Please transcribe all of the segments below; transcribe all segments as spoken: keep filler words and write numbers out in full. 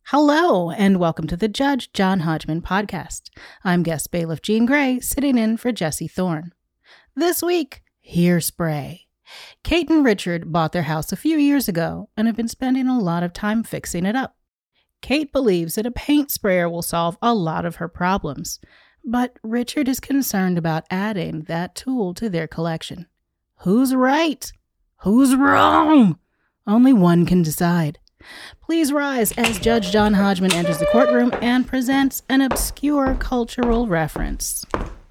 Hello, and welcome to the Judge John Hodgman podcast. I'm guest bailiff Jean Grey, sitting in for Jesse Thorne. This week, hairspray. Kate and Richard bought their house a few years ago and have been spending a lot of time fixing it up. Kate believes that a paint sprayer will solve a lot of her problems, but Richard is concerned about adding that tool to their collection. Who's right? Who's wrong? Only one can decide. Please rise as Judge John Hodgman enters the courtroom and presents an obscure cultural reference.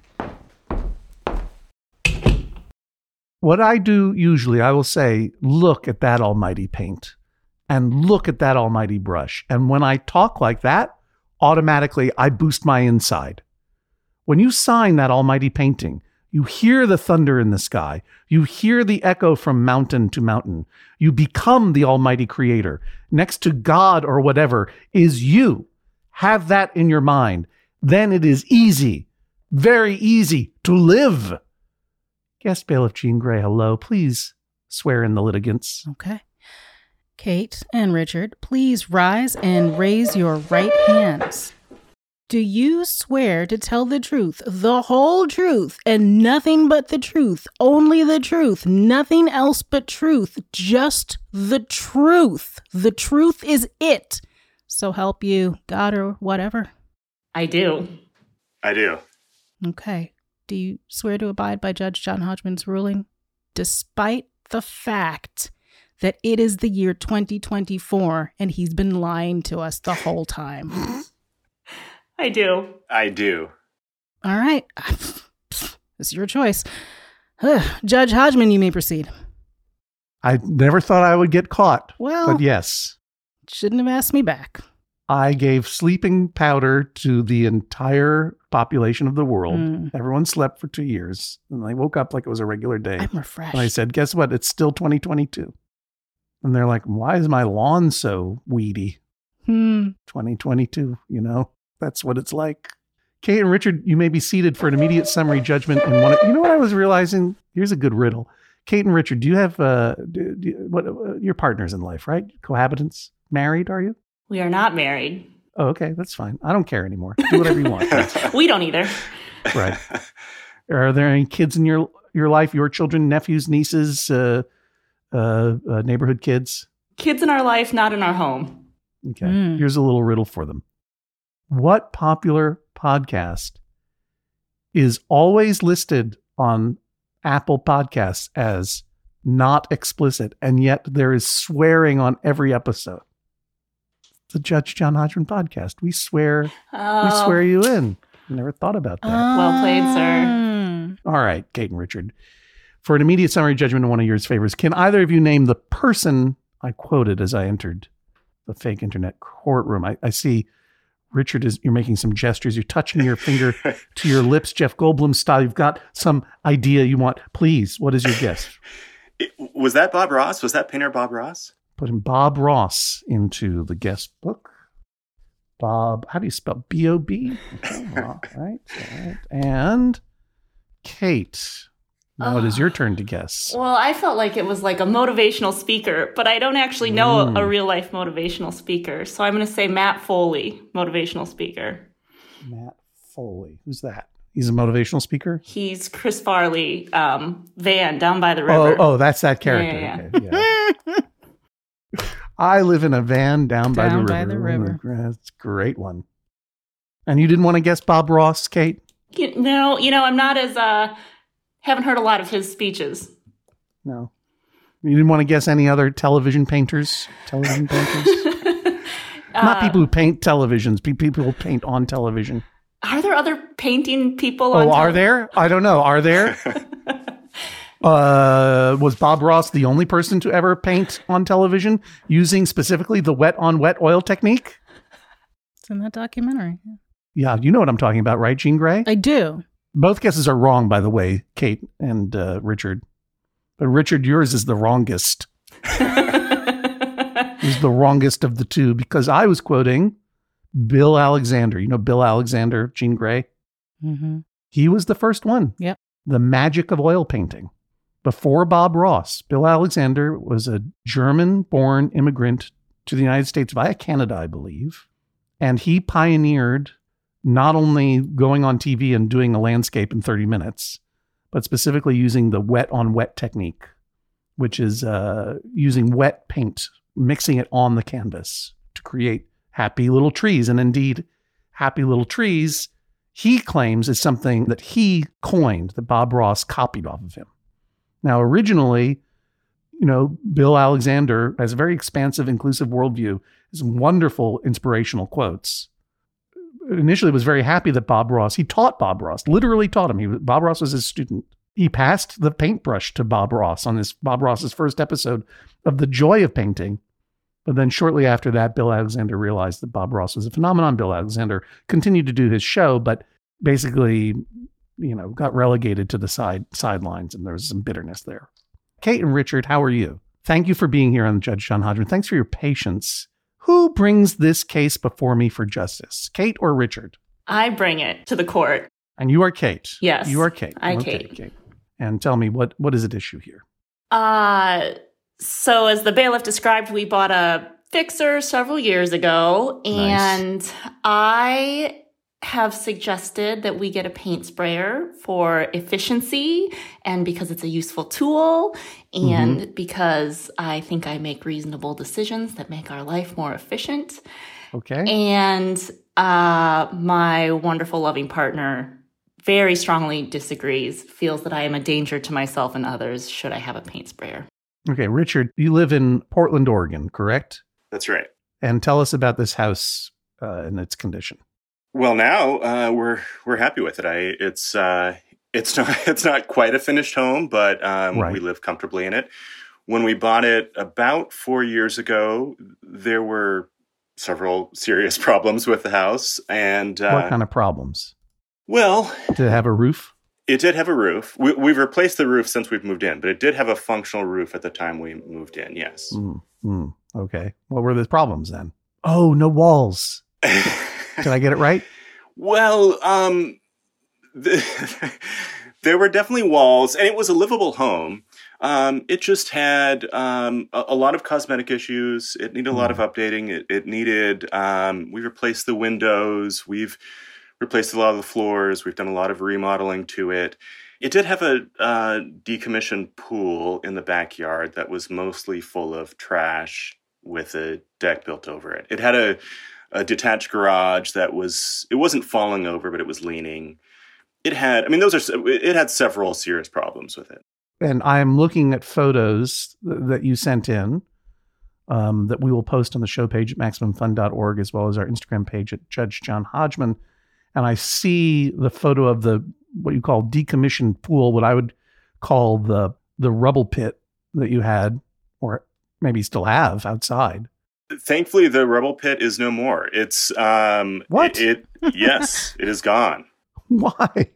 What I do usually, I will say, look at that almighty paint and look at that almighty brush. And when I talk like that, automatically I boost my inside. When you sign that almighty painting, you hear the thunder in the sky. You hear the echo from mountain to mountain. You become the almighty creator. Next to God or whatever is you. Have that in your mind. Then it is easy, very easy to live. Guest bailiff Jean Grey, hello. Please swear in the litigants. Okay. Kate and Richard, please rise and raise your right hands. Do you swear to tell the truth, the whole truth, and nothing but the truth, only the truth, nothing else but truth, just the truth? The truth is it. So help you, God or whatever. I do. I do. Okay. Do you swear to abide by Judge John Hodgman's ruling, despite the fact that it is the year twenty twenty-four and he's been lying to us the whole time? I do. I do. All right. It's your choice. Judge Hodgman, you may proceed. I never thought I would get caught. Well, but yes. Shouldn't have asked me back. I gave sleeping powder to the entire population of the world. Mm. Everyone slept for two years. And I woke up like it was a regular day. I'm refreshed. And I said, guess what? It's still twenty twenty-two. And they're like, why is my lawn so weedy? Hmm. twenty twenty-two, you know? That's what it's like. Kate and Richard, you may be seated for an immediate summary judgment. And one, you know what I was realizing? Here's a good riddle. Kate and Richard, do you have uh, do, do, what uh, your partners in life, right? Cohabitants? Married, are you? We are not married. Oh, okay. That's fine. I don't care anymore. Do whatever you want. We don't either. Right. Are there any kids in your your life, your children, nephews, nieces, uh, uh, uh, neighborhood kids? Kids in our life, not in our home. Okay. Mm. Here's a little riddle for them. What popular podcast is always listed on Apple Podcasts as not explicit, and yet there is swearing on every episode? The Judge John Hodgman podcast. We swear, oh. we swear you in. Never thought about that. Uh, well played, sir. All right, Kate and Richard. For an immediate summary judgment of one of yours favors, can either of you name the person I quoted as I entered the fake internet courtroom? I, I see Richard, is you're making some gestures. You're touching your finger to your lips, Jeff Goldblum style. You've got some idea you want. Please, what is your guess? It, was that Bob Ross? Was that painter Bob Ross? Putting Bob Ross into the guest book. Bob, how do you spell B O B? Okay, all right, all right. And Kate, now oh. it is your turn to guess. Well, I felt like it was like a motivational speaker, but I don't actually know mm. a, a real life motivational speaker. So I'm going to say Matt Foley, motivational speaker. Matt Foley. Who's that? He's a motivational speaker? He's Chris Farley, um, Van, Down by the River. Oh, oh that's that character. Yeah, yeah, yeah. Okay, yeah. I live in a van down, down by the river. By the river. That's a great one. And you didn't want to guess Bob Ross, Kate? You, no, you know, I'm not as, uh, haven't heard a lot of his speeches. No. You didn't want to guess any other television painters? Television painters? uh, not people who paint televisions, people who paint on television. Are there other painting people oh, on Oh, are there? I don't know. Are there? Uh, was Bob Ross the only person to ever paint on television using specifically the wet on wet oil technique? It's in that documentary. Yeah, you know what I'm talking about, right, Jean Grey? I do. Both guesses are wrong, by the way, Kate and uh, Richard. But Richard, yours is the wrongest. Is the wrongest of the two, because I was quoting Bill Alexander. You know Bill Alexander, Jean Grey? Mm-hmm. He was the first one. Yep. The magic of oil painting. Before Bob Ross, Bill Alexander was a German-born immigrant to the United States via Canada, I believe. And he pioneered not only going on T V and doing a landscape in thirty minutes, but specifically using the wet on wet technique, which is uh, using wet paint, mixing it on the canvas to create happy little trees. And indeed, happy little trees, he claims, is something that he coined, that Bob Ross copied off of him. Now, originally, you know, Bill Alexander has a very expansive, inclusive worldview, has wonderful inspirational quotes. Initially was very happy that Bob Ross, he taught Bob Ross, literally taught him. He, Bob Ross was his student. He passed the paintbrush to Bob Ross on this Bob Ross's first episode of The Joy of Painting. But then shortly after that, Bill Alexander realized that Bob Ross was a phenomenon. Bill Alexander continued to do his show, but basically, you know, got relegated to the side sidelines, and there was some bitterness there. Kate and Richard, how are you? Thank you for being here on Judge John Hodgman. Thanks for your patience. Who brings this case before me for justice, Kate or Richard? I bring it to the court. And you are Kate. Yes. You are Kate. I okay, Kate. Kate. And tell me, what what is at issue here? Uh, so as the bailiff described, we bought a fixer several years ago, and nice. I have suggested that we get a paint sprayer for efficiency and because it's a useful tool and mm-hmm. because I think I make reasonable decisions that make our life more efficient. Okay. And uh, my wonderful, loving partner very strongly disagrees, feels that I am a danger to myself and others should I have a paint sprayer. Okay, Richard, you live in Portland, Oregon, correct? That's right. And tell us about this house uh, and its condition. Well, now uh, we're we're happy with it. I it's uh, it's not it's not quite a finished home, but um, right. we live comfortably in it. When we bought it about four years ago, there were several serious problems with the house, and uh, what kind of problems? Well, did it have a roof? It did have a roof. We, we've replaced the roof since we've moved in, but it did have a functional roof at the time we moved in. Yes. Mm, mm, okay. What were the problems then? Oh, no walls. Did I get it right? Well, um, the, there were definitely walls, and it was a livable home. Um, it just had um, a, a lot of cosmetic issues. It needed a lot of updating. It, it needed, um, we replaced the windows. We've replaced a lot of the floors. We've done a lot of remodeling to it. It did have a uh, decommissioned pool in the backyard that was mostly full of trash with a deck built over it. It had a, a detached garage that was, it wasn't falling over, but it was leaning. It had, I mean, those are, it had several serious problems with it. And I'm looking at photos that you sent in um, that we will post on the show page at maximum fun dot org, as well as our Instagram page at Judge John Hodgman. And I see the photo of the, what you call decommissioned pool, what I would call the the rubble pit that you had, or maybe still have outside. Thankfully, the rubble pit is no more. It's, um, what? It, it yes, it is gone. Why?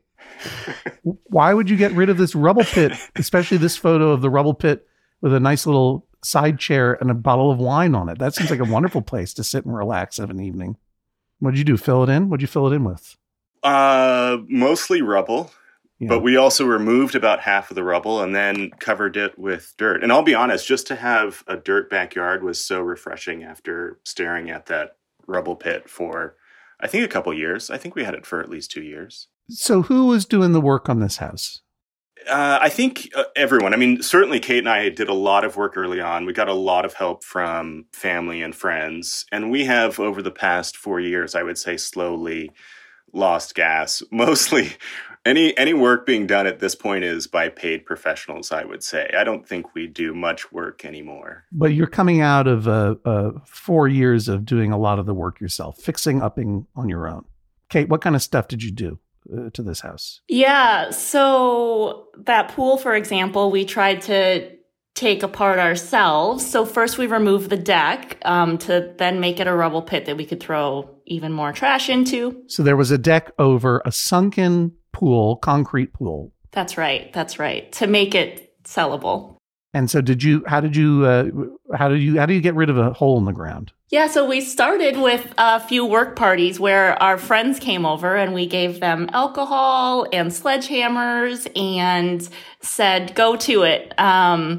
Why would you get rid of this rubble pit, especially this photo of the rubble pit with a nice little side chair and a bottle of wine on it? That seems like a wonderful place to sit and relax of an evening. What did you do? Fill it in? What did you fill it in with? Uh, mostly rubble, yeah. But we also removed about half of the rubble and then covered it with dirt. And I'll be honest, just to have a dirt backyard was so refreshing after staring at that rubble pit for, I think, a couple years. I think we had it for at least two years. So who was doing the work on this house? Uh, I think uh, everyone. I mean, certainly Kate and I did a lot of work early on. We got a lot of help from family and friends. And we have, over the past four years, I would say, slowly lost gas. Mostly any any work being done at this point is by paid professionals, I would say. I don't think we do much work anymore. But you're coming out of uh, uh, four years of doing a lot of the work yourself, fixing, upping on your own. Kate, what kind of stuff did you do uh, to this house? Yeah, so that pool, for example, we tried to take apart ourselves. So first we removed the deck um, to then make it a rubble pit that we could throw even more trash into. So there was a deck over a sunken pool, concrete pool. That's right. That's right. To make it sellable. And so did you, how did you, uh, how did you, how do you get rid of a hole in the ground? Yeah, so we started with a few work parties where our friends came over and we gave them alcohol and sledgehammers and said, go to it. Um,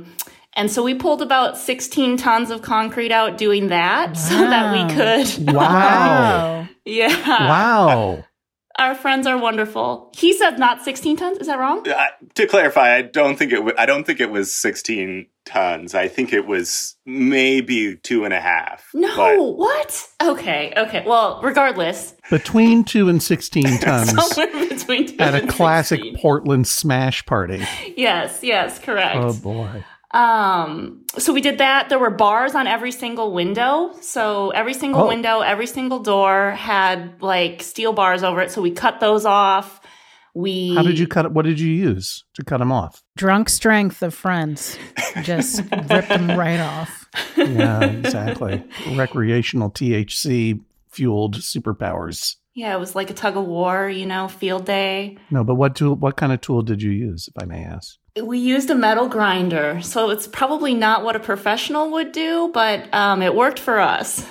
And so we pulled about sixteen tons of concrete out doing that wow. so that we could. Wow. yeah. Wow. Our friends are wonderful. He said not sixteen tons. Is that wrong? Uh, to clarify, I don't think it. W- I don't think it was sixteen tons. I think it was maybe two and a half. No, but... what? Okay, okay. Well, regardless, between two and sixteen tons. Somewhere between two at and a classic sixteen. Portland smash party. Yes, yes, correct. Oh boy. Um, so we did that. There were bars on every single window. So every single oh. window, every single door had like steel bars over it. So we cut those off. We How did you cut it? What did you use to cut them off? Drunk strength of friends. Just ripped them right off. Yeah, exactly. Recreational T H C fueled superpowers. Yeah, it was like a tug of war, you know, field day. No, but what tool? What kind of tool did you use, if I may ask? We used a metal grinder, so it's probably not what a professional would do, but um, it worked for us.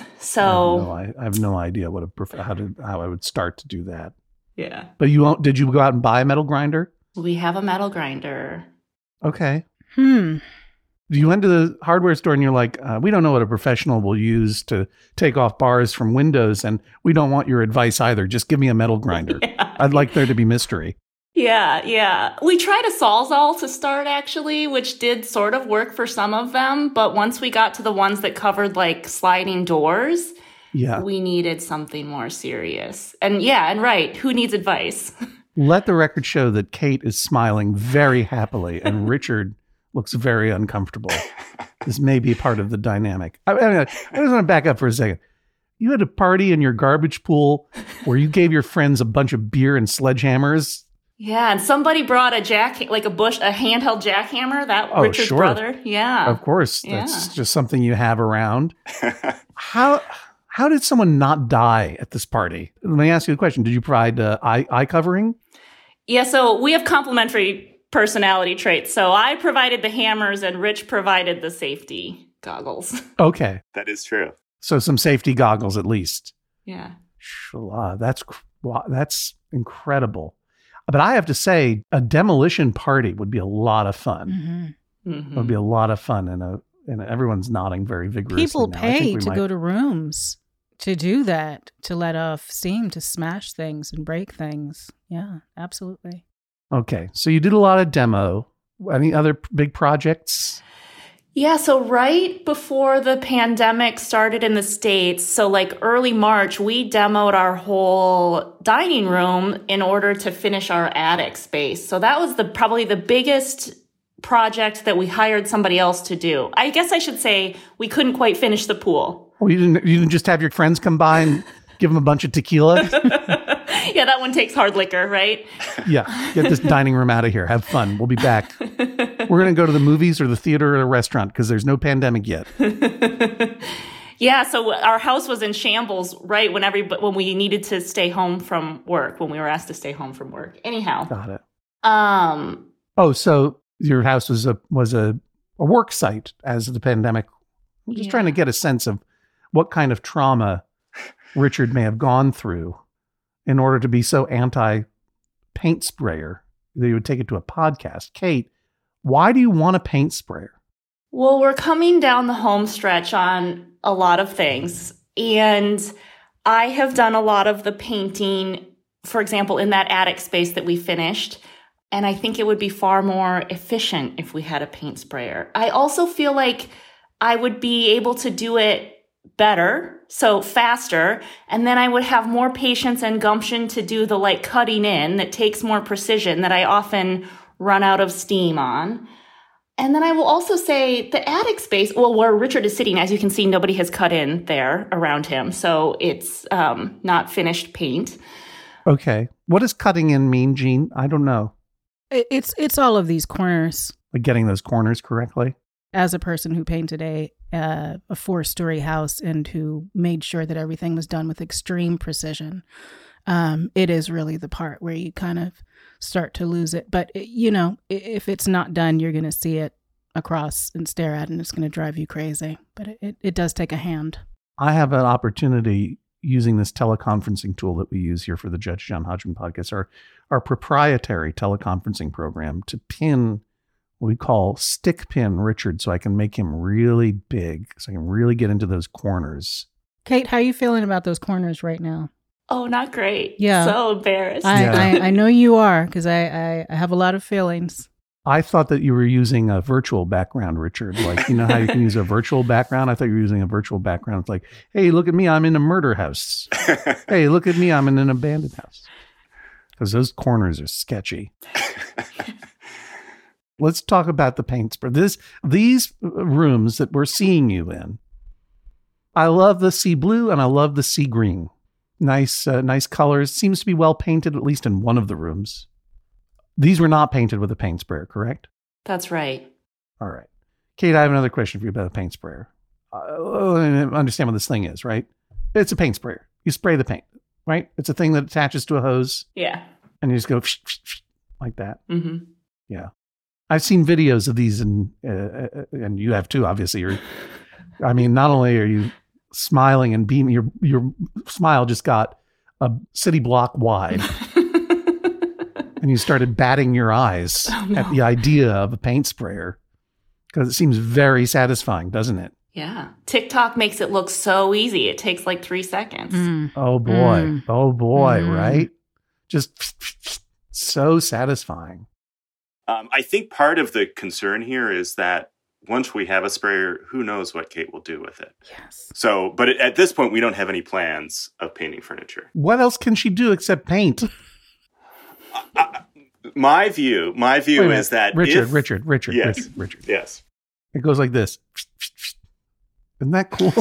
So I have no, I have no idea what a prof- how to how I would start to do that. Yeah. But you won't? Did you go out and buy a metal grinder? We have a metal grinder. Okay. Hmm. You went to the hardware store and you're like, uh, we don't know what a professional will use to take off bars from windows, and we don't want your advice either. Just give me a metal grinder. Yeah. I'd like there to be mystery. Yeah, yeah. We tried a Sawzall to start, actually, which did sort of work for some of them. But once we got to the ones that covered, like, sliding doors, yeah, we needed something more serious. And yeah, and right, who needs advice? Let the record show that Kate is smiling very happily and Richard looks very uncomfortable. This may be part of the dynamic. I, I, mean, I just want to back up for a second. You had a party in your garbage pool where you gave your friends a bunch of beer and sledgehammers. Yeah, and somebody brought a jack, like a bush, a handheld jackhammer. That oh, Richard's sure. brother. Yeah, of course. Yeah. That's just something you have around. How how did someone not die at this party? Let me ask you a question. Did you provide uh, eye eye covering? Yeah. So we have complementary personality traits. So I provided the hammers, and Rich provided the safety goggles. Okay, that is true. So some safety goggles at least. Yeah. Wow, that's that's incredible. But I have to say, a demolition party would be a lot of fun. Mm-hmm. Mm-hmm. It would be a lot of fun, and a and everyone's nodding very vigorously. People now. pay to might... go to rooms to do that, to let off steam, to smash things and break things. Yeah, absolutely. Okay, so you did a lot of demo. Any other p- big projects? Yeah, so right before the pandemic started in the States, so like early March, we demoed our whole dining room in order to finish our attic space. So that was the probably the biggest project that we hired somebody else to do. I guess I should say we couldn't quite finish the pool. Oh, you didn't you didn't just have your friends come by and give them a bunch of tequila? Yeah, that one takes hard liquor, right? Yeah, get this dining room out of here. Have fun. We'll be back. We're going to go to the movies or the theater or a restaurant because there's no pandemic yet. Yeah, so our house was in shambles right when every when we needed to stay home from work, when we were asked to stay home from work. Anyhow. Got it. Um. Oh, so your house was a was a, a work site as the pandemic. I'm just yeah. trying to get a sense of what kind of trauma Richard may have gone through in order to be so anti-paint sprayer that you would take it to a podcast. Kate, why do you want a paint sprayer? Well, we're coming down the home stretch on a lot of things. And I have done a lot of the painting, for example, in that attic space that we finished. And I think it would be far more efficient if we had a paint sprayer. I also feel like I would be able to do it better, so faster, and then I would have more patience and gumption to do the like cutting in that takes more precision that I often run out of steam on. And then I will also say the attic space, well, where Richard is sitting, as you can see, nobody has cut in there around him, so it's um, not finished paint. Okay. What does cutting in mean, Jean? I don't know. It's it's all of these corners. Like getting those corners correctly? As a person who painted a uh, a four-story house and who made sure that everything was done with extreme precision, um, it is really the part where you kind of start to lose it. But, it, you know, if it's not done, you're going to see it across and stare at it, and it's going to drive you crazy. But it, it, it does take a hand. I have an opportunity using this teleconferencing tool that we use here for the Judge John Hodgman podcast, our, our proprietary teleconferencing program, to pin we call stick pin Richard, so I can make him really big, so I can really get into those corners. Kate, how are you feeling about those corners right now? Oh, not great. Yeah. So embarrassed. I, Yeah. I, I know you are, because I, I, I have a lot of feelings. I thought that you were using a virtual background, Richard. Like, you know how you can use a virtual background? I thought you were using a virtual background. It's like, hey, look at me, I'm in a murder house. Hey, look at me, I'm in an abandoned house. Because those corners are sketchy. Let's talk about the paint spray. This, these rooms that we're seeing you in, I love the sea blue and I love the sea green. Nice, uh, nice colors. Seems to be well painted, at least in one of the rooms. These were not painted with a paint sprayer, correct? That's right. All right. Kate, I have another question for you about a paint sprayer. Uh, understand what this thing is, right? It's a paint sprayer. You spray the paint, right? It's a thing that attaches to a hose. Yeah. And you just go like that. Mm-hmm. Yeah. I've seen videos of these, and uh, and you have too, obviously. You're, I mean, not only are you smiling and beaming, your your smile just got a city block wide, and you started batting your eyes Oh, no. at the idea of a paint sprayer, because it seems very satisfying, doesn't it? Yeah. TikTok makes it look so easy. It takes like three seconds. Mm. Oh boy, Mm. oh boy, Mm. right? Just so satisfying. Um, I think part of the concern here is that once we have a sprayer, who knows what Kate will do with it. Yes. So, but at this point, we don't have any plans of painting furniture. What else can she do except paint? Uh, my view, my view Wait a minute. is that Richard, if- Richard, Richard, Yes. Richard, Richard. Yes. It goes like this. Isn't that cool?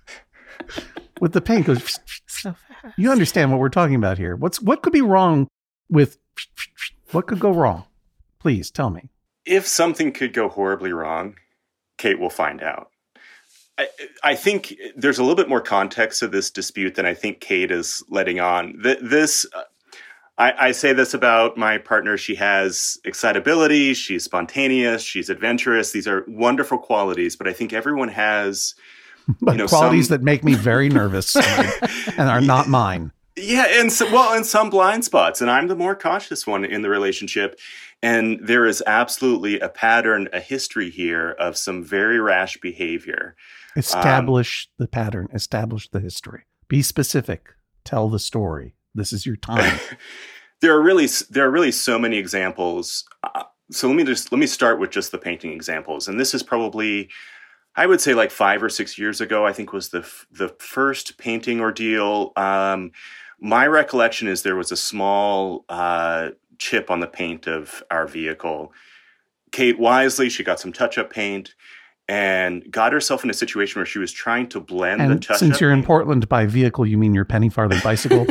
With the paint goes. So fast. You understand what we're talking about here? What's what could be wrong with? What could go wrong? Please tell me. If something could go horribly wrong, Kate will find out. I, I think there's a little bit more context to this dispute than I think Kate is letting on. Th- This, uh, I, I say this about my partner. She has excitability. She's spontaneous. She's adventurous. These are wonderful qualities, but I think everyone has, But you know, qualities some- that make me very nervous and, and are not mine. Yeah, and so, well, and some blind spots, and I'm the more cautious one in the relationship. And there is absolutely a pattern, a history here of some very rash behavior. Establish um, the pattern. Establish the history. Be specific. Tell the story. This is your time. there are really there are really so many examples. Uh, so let me just let me start with just the painting examples. And this is probably, I would say, like five or six years ago. I think was the the first painting ordeal. Um, my recollection is there was a small uh, chip on the paint of our vehicle. Kate wisely, she got some touch-up paint and got herself in a situation where she was trying to blend and the touch-up since you're paint. in Portland, by vehicle, you mean your penny farthing bicycle?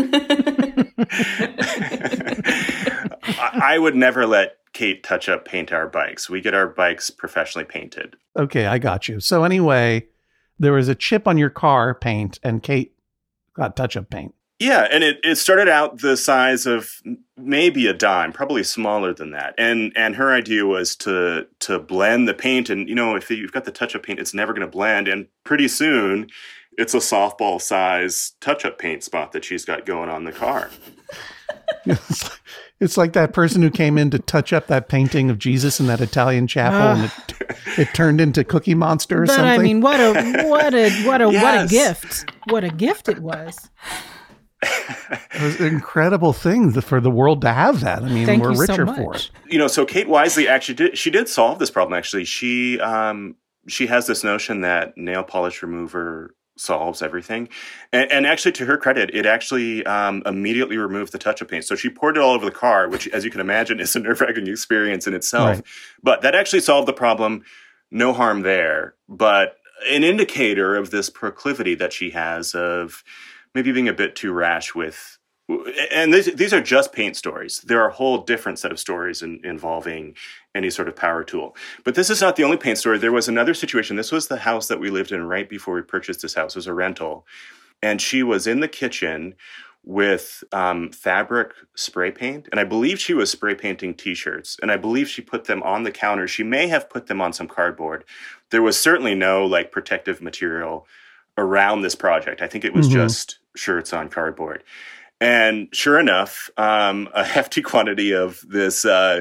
I, I would never let Kate touch up paint our bikes. We get our bikes professionally painted. Okay, I got you. So anyway, there was a chip on your car paint, and Kate got touch-up paint. Yeah, and it, it started out the size of maybe a dime, probably smaller than that. And and her idea was to to blend the paint. And, you know, if you've got the touch-up paint, it's never going to blend. And pretty soon, it's a softball size touch-up paint spot that she's got going on the car. It's, it's like that person who came in to touch up that painting of Jesus in that Italian chapel, Uh, and it, it turned into Cookie Monster or but something. I mean, what a what a what a what a Yes. gift! What a gift it was. It was an incredible thing for the world to have that. I mean, Thank we're you so richer much. for it. You know, so Kate wisely actually did, she did solve this problem, actually. She, um, she has this notion that nail polish remover solves everything. And, and actually, to her credit, it actually um, immediately removed the touch-up paint. So she poured it all over the car, which, as you can imagine, is a nerve-wracking experience in itself. Right. But that actually solved the problem. No harm there. But an indicator of this proclivity that she has of maybe being a bit too rash with, and these, these are just paint stories. There are a whole different set of stories in, involving any sort of power tool. But this is not the only paint story. There was another situation. This was the house that we lived in right before we purchased this house. It was a rental. And she was in the kitchen with um, fabric spray paint. And I believe she was spray painting T-shirts. And I believe she put them on the counter. She may have put them on some cardboard. There was certainly no like protective material around this project. I think it was Mm-hmm. just shirts on cardboard. And sure enough, um, a hefty quantity of this uh,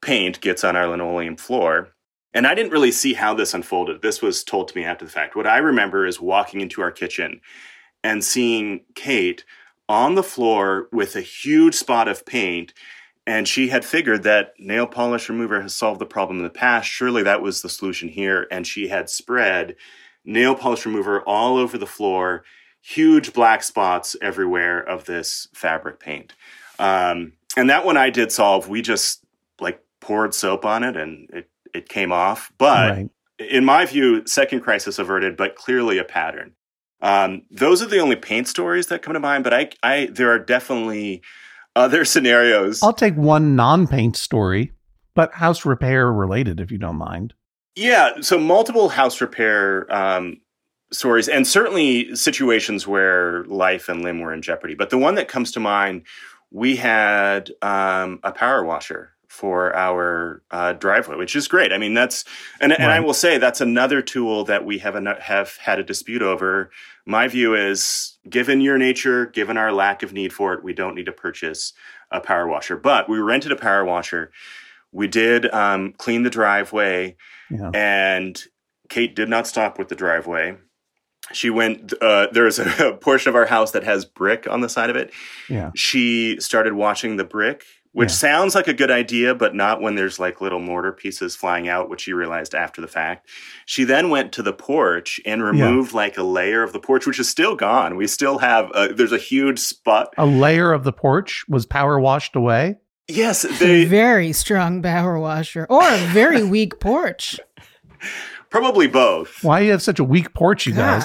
paint gets on our linoleum floor. And I didn't really see how this unfolded. This was told to me after the fact. What I remember is walking into our kitchen and seeing Kate on the floor with a huge spot of paint. And she had figured that nail polish remover has solved the problem in the past. Surely that was the solution here. And she had spread nail polish remover all over the floor, huge black spots everywhere of this fabric paint. Um, and that one I did solve. We just like poured soap on it and it, it came off. But right. in my view, second crisis averted, but clearly a pattern. Um, those are the only paint stories that come to mind, but I, I, there are definitely other scenarios. I'll take one non-paint story, but house repair related, if you don't mind. Yeah. So multiple house repair, um, stories, and certainly situations where life and limb were in jeopardy. But the one that comes to mind, we had um, a power washer for our uh, driveway, which is great. I mean, that's, and, right. and I will say that's another tool that we have, a, have had a dispute over. My view is, given your nature, given our lack of need for it, we don't need to purchase a power washer. But we rented a power washer. We did um, clean the driveway, yeah. and Kate did not stop with the driveway. She went, uh, there's a, a portion of our house that has brick on the side of it. Yeah. She started washing the brick, which yeah. sounds like a good idea, but not when there's like little mortar pieces flying out, which she realized after the fact. She then went to the porch and removed yeah. like a layer of the porch, which is still gone. We still have, a, there's a huge spot. A layer of the porch was power washed away? Yes. They, a very strong power washer or a very weak porch. Probably both. Why do you have such a weak porch, you guys?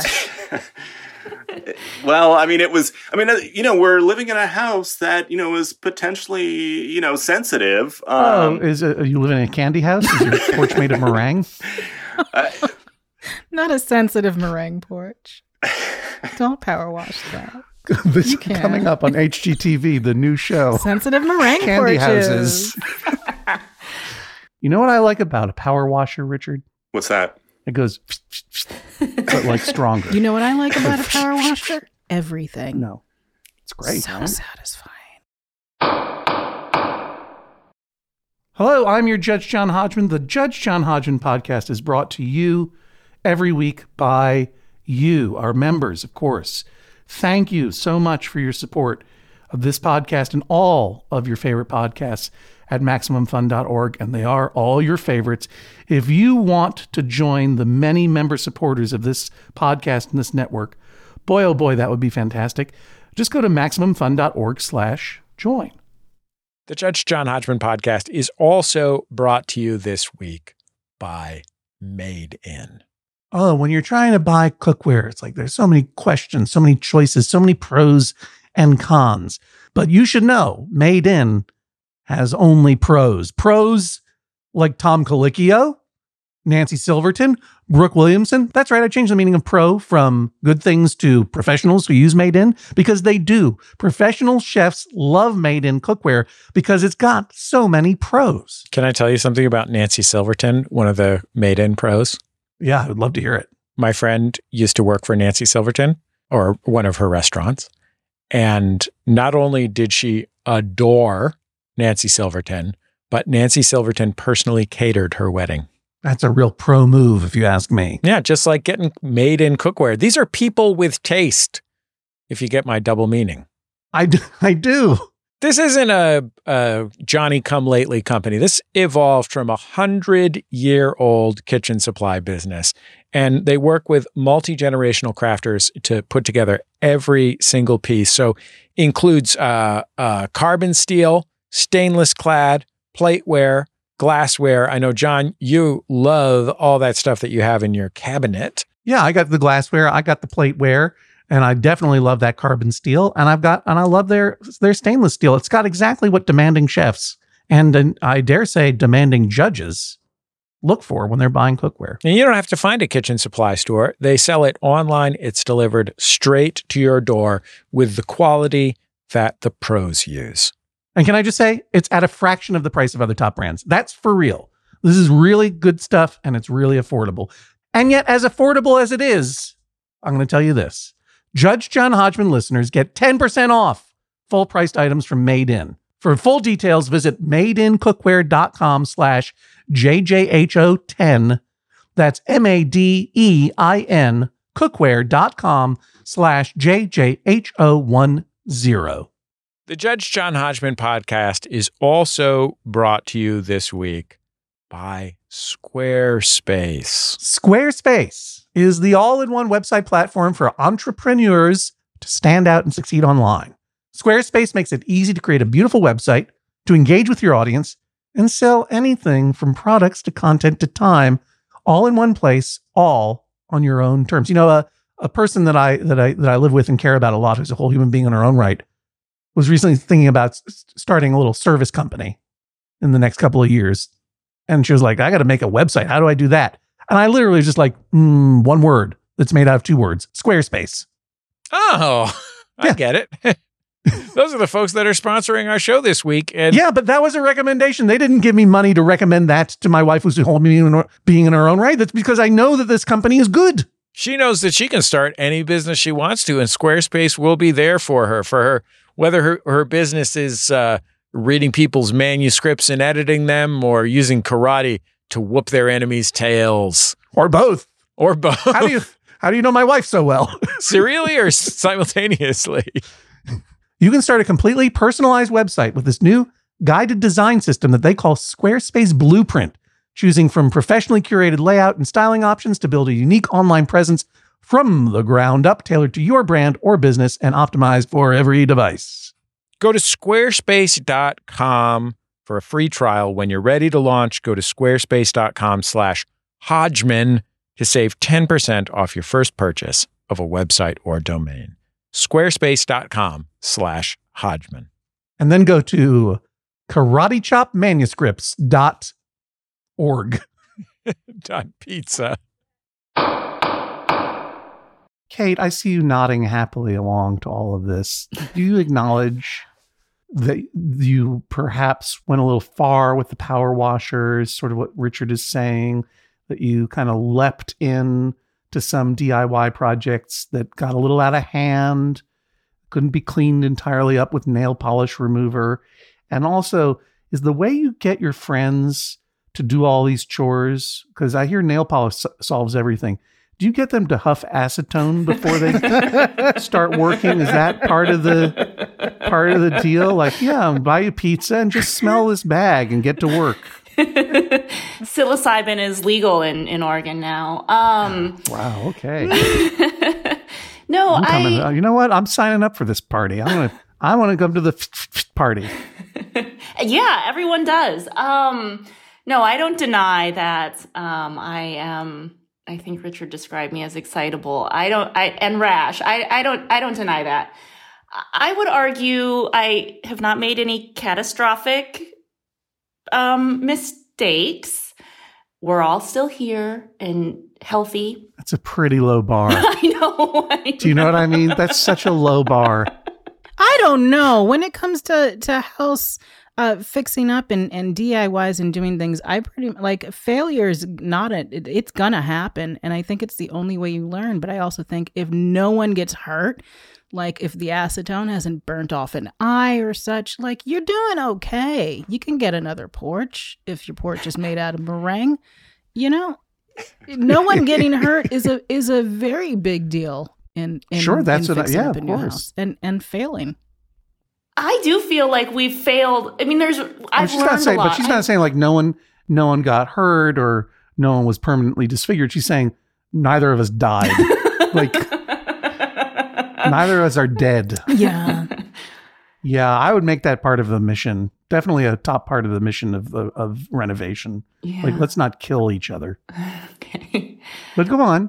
Well, I mean, it was, I mean, you know, we're living in a house that, you know, is potentially, you know, sensitive. Um, oh, is it, are you living in a candy house? Is your porch made of meringue? Uh, Not a sensitive meringue porch. Don't power wash that. This is coming up on H G T V, the new show. Sensitive meringue candy porches. Houses. You know what I like about a power washer, Richard? What's that? It goes, but like stronger. You know what I like about a power washer? Everything. No. It's great. So huh? satisfying. Hello, I'm your Judge John Hodgman. The Judge John Hodgman podcast is brought to you every week by you, our members, of course. Thank you so much for your support of this podcast and all of your favorite podcasts at Maximum Fun dot org, and they are all your favorites. If you want to join the many member supporters of this podcast and this network, boy, oh boy, that would be fantastic. Just go to Maximum Fun dot org slash join. The Judge John Hodgman podcast is also brought to you this week by Made In. Oh, when you're trying to buy cookware, it's like there's so many questions, so many choices, so many pros and cons. But you should know, Made In has only pros. Pros like Tom Colicchio, Nancy Silverton, Brooke Williamson. That's right, I changed the meaning of pro from good things to professionals who use Made In, because they do. Professional chefs love Made In cookware because it's got so many pros. Can I tell you something about Nancy Silverton, one of the Made In pros? Yeah, I would love to hear it. My friend used to work for Nancy Silverton, or one of her restaurants. And not only did she adore Nancy Silverton, but Nancy Silverton personally catered her wedding. That's a real pro move, if you ask me. Yeah, just like getting Made In cookware. These are people with taste, if you get my double meaning. I do. I do. This isn't a, a Johnny-come-lately company. This evolved from a hundred-year-old kitchen supply business, and they work with multi-generational crafters to put together every single piece. So includes uh, uh, carbon steel, stainless clad, plateware, glassware. I know, John, you love all that stuff that you have in your cabinet. Yeah, I got the glassware, I got the plateware, and I definitely love that carbon steel. And I've got, and I love their their stainless steel. It's got exactly what demanding chefs and, and I dare say demanding judges look for when they're buying cookware. And you don't have to find a kitchen supply store. They sell it online. It's delivered straight to your door with the quality that the pros use. And can I just say, it's at a fraction of the price of other top brands. That's for real. This is really good stuff, and it's really affordable. And yet, as affordable as it is, I'm going to tell you this. Judge John Hodgman listeners get ten percent off full-priced items from Made In. For full details, visit madeincookware.com slash JJHO10. That's M-A-D-E-I-N cookware.com slash JJHO10. The Judge John Hodgman podcast is also brought to you this week by Squarespace. Squarespace is the all-in-one website platform for entrepreneurs to stand out and succeed online. Squarespace makes it easy to create a beautiful website, to engage with your audience, and sell anything from products to content to time, all in one place, all on your own terms. You know, a, a person that I that I that I live with and care about a lot, who's a whole human being in her own right, was recently thinking about s- starting a little service company in the next couple of years. And she was like, I got to make a website. How do I do that? And I literally was just like, mm, one word that's made out of two words, Squarespace. Oh, I Yeah. get it. Those are the folks that are sponsoring our show this week. And Yeah, but that was a recommendation. They didn't give me money to recommend that to my wife, who's a whole being being in her own right. That's because I know that this company is good. she knows that she can start any business she wants to, and Squarespace will be there for her, for her, whether her, her business is uh, reading people's manuscripts and editing them, or using karate to whoop their enemies' tails, Or both. or both. How do you how do you know my wife so well? Serially or simultaneously? You can start a completely personalized website with this new guided design system that they call Squarespace Blueprint, choosing from professionally curated layout and styling options to build a unique online presence from the ground up, tailored to your brand or business and optimized for every device. Go to squarespace dot com for a free trial. When you're ready to launch, go to squarespace dot com slash Hodgman to save ten percent off your first purchase of a website or domain. squarespace dot com slash Hodgman. And then go to karate chop manuscripts dot org. Dot pizza. Kate, I see you nodding happily along to all of this. Do you acknowledge that you perhaps went a little far with the power washers, sort of what Richard is saying, that you kind of leapt in to some D I Y projects that got a little out of hand, couldn't be cleaned entirely up with nail polish remover? And also, is the way you get your friends to do all these chores, because I hear nail polish so- solves everything. Do you get them to huff acetone before they start working? Is that part of the part of the deal? Like, yeah, I'll buy you pizza and just smell this bag and get to work. Psilocybin is legal in, in Oregon now. Um, Wow. Okay. no, I'm coming, I. you know what? I'm signing up for this party. I'm gonna. I want to come to the party. Yeah, everyone does. Um, no, I don't deny that. Um, I am. I think Richard described me as excitable. I don't. I and rash. I. I don't. I don't deny that. I would argue I have not made any catastrophic um, mistakes. We're all still here and healthy. That's a pretty low bar. I know. I Do you know what I mean? That's such a low bar. I don't know. When it comes to, to house uh, fixing up and, and D I Ys and doing things, I pretty like failure is not a, it, it's gonna happen. And I think it's the only way you learn. But I also think if no one gets hurt, like if the acetone hasn't burnt off an eye or such, like you're doing okay. You can get another porch if your porch is made out of meringue. You know, no one getting hurt is a is a very big deal. In, in, Sure, that's in what I- fixing yeah, up of in your course. house and and failing. I do feel like we've failed. I mean, there's. I've And she's learned not saying, a lot. but she's not saying like no one, no one got hurt or no one was permanently disfigured. She's saying neither of us died. Like neither of us are dead. Yeah. Yeah, I would make that part of the mission. Definitely a top part of the mission of the of renovation. Yeah. Like, let's not kill each other. Okay. But go on.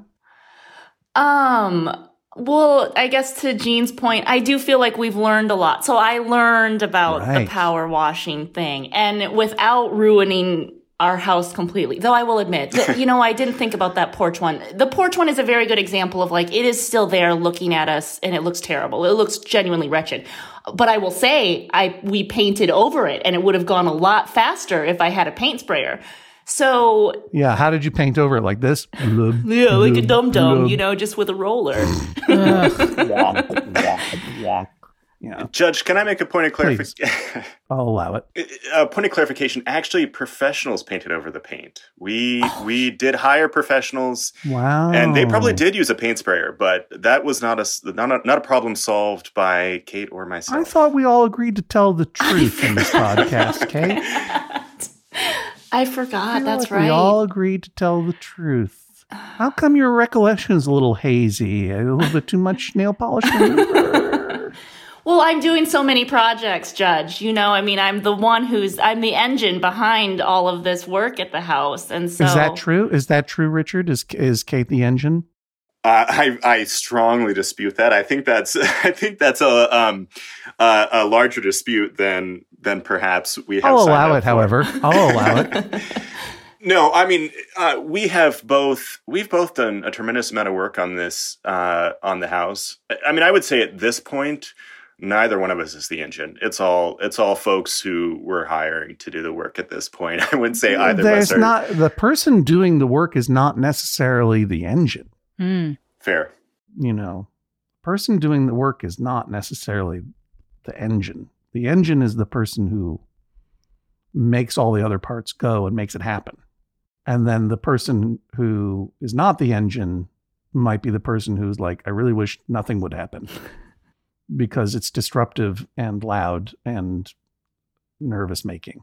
Um. Well, I guess to Jean's point, I do feel like we've learned a lot. So I learned about Right. the power washing thing, and without ruining our house completely. Though I will admit, that, you know, I didn't think about that porch one. The porch one is a very good example of like it is still there looking at us, and it looks terrible. It looks genuinely wretched. But I will say, I we painted over it, and it would have gone a lot faster if I had a paint sprayer. So Yeah, how did you paint over it like this? Blub, yeah, like a blub, dum dum, blub. you know, just with a roller. Wonk, wonk, wonk. Yeah. Judge, can I make a point of clarification? I'll allow it. A point of clarification. Actually, professionals painted over the paint. We oh. we did hire professionals. Wow. And they probably did use a paint sprayer, but that was not a not a, not a problem solved by Kate or myself. I thought we all agreed to tell the truth in this podcast, Kate. I forgot. I That's like right. We all agreed to tell the truth. How come your recollection is a little hazy? A little bit too much nail polish remover? Well, I'm doing so many projects, Judge. You know, I mean, I'm the one who's, I'm the engine behind all of this work at the house. And so. Is that true? Is that true, Richard? Is is Kate the engine? Uh, I I strongly dispute that. I think that's I think that's a um uh, a larger dispute than than perhaps we have. I'll allow it, for. however. I'll allow it. No, I mean uh, we have both. We've both done a tremendous amount of work on this uh, on the house. I mean, I would say at this point, neither one of us is the engine. It's all it's all folks who we're hiring to do the work at this point. I wouldn't say either There's of us are. Not the person doing the work is not necessarily the engine. Mm. Fair. You know, the person doing the work is not necessarily the engine. The engine is the person who makes all the other parts go and makes it happen. And then the person who is not the engine might be the person who's like, I really wish nothing would happen because it's disruptive and loud and nervous making.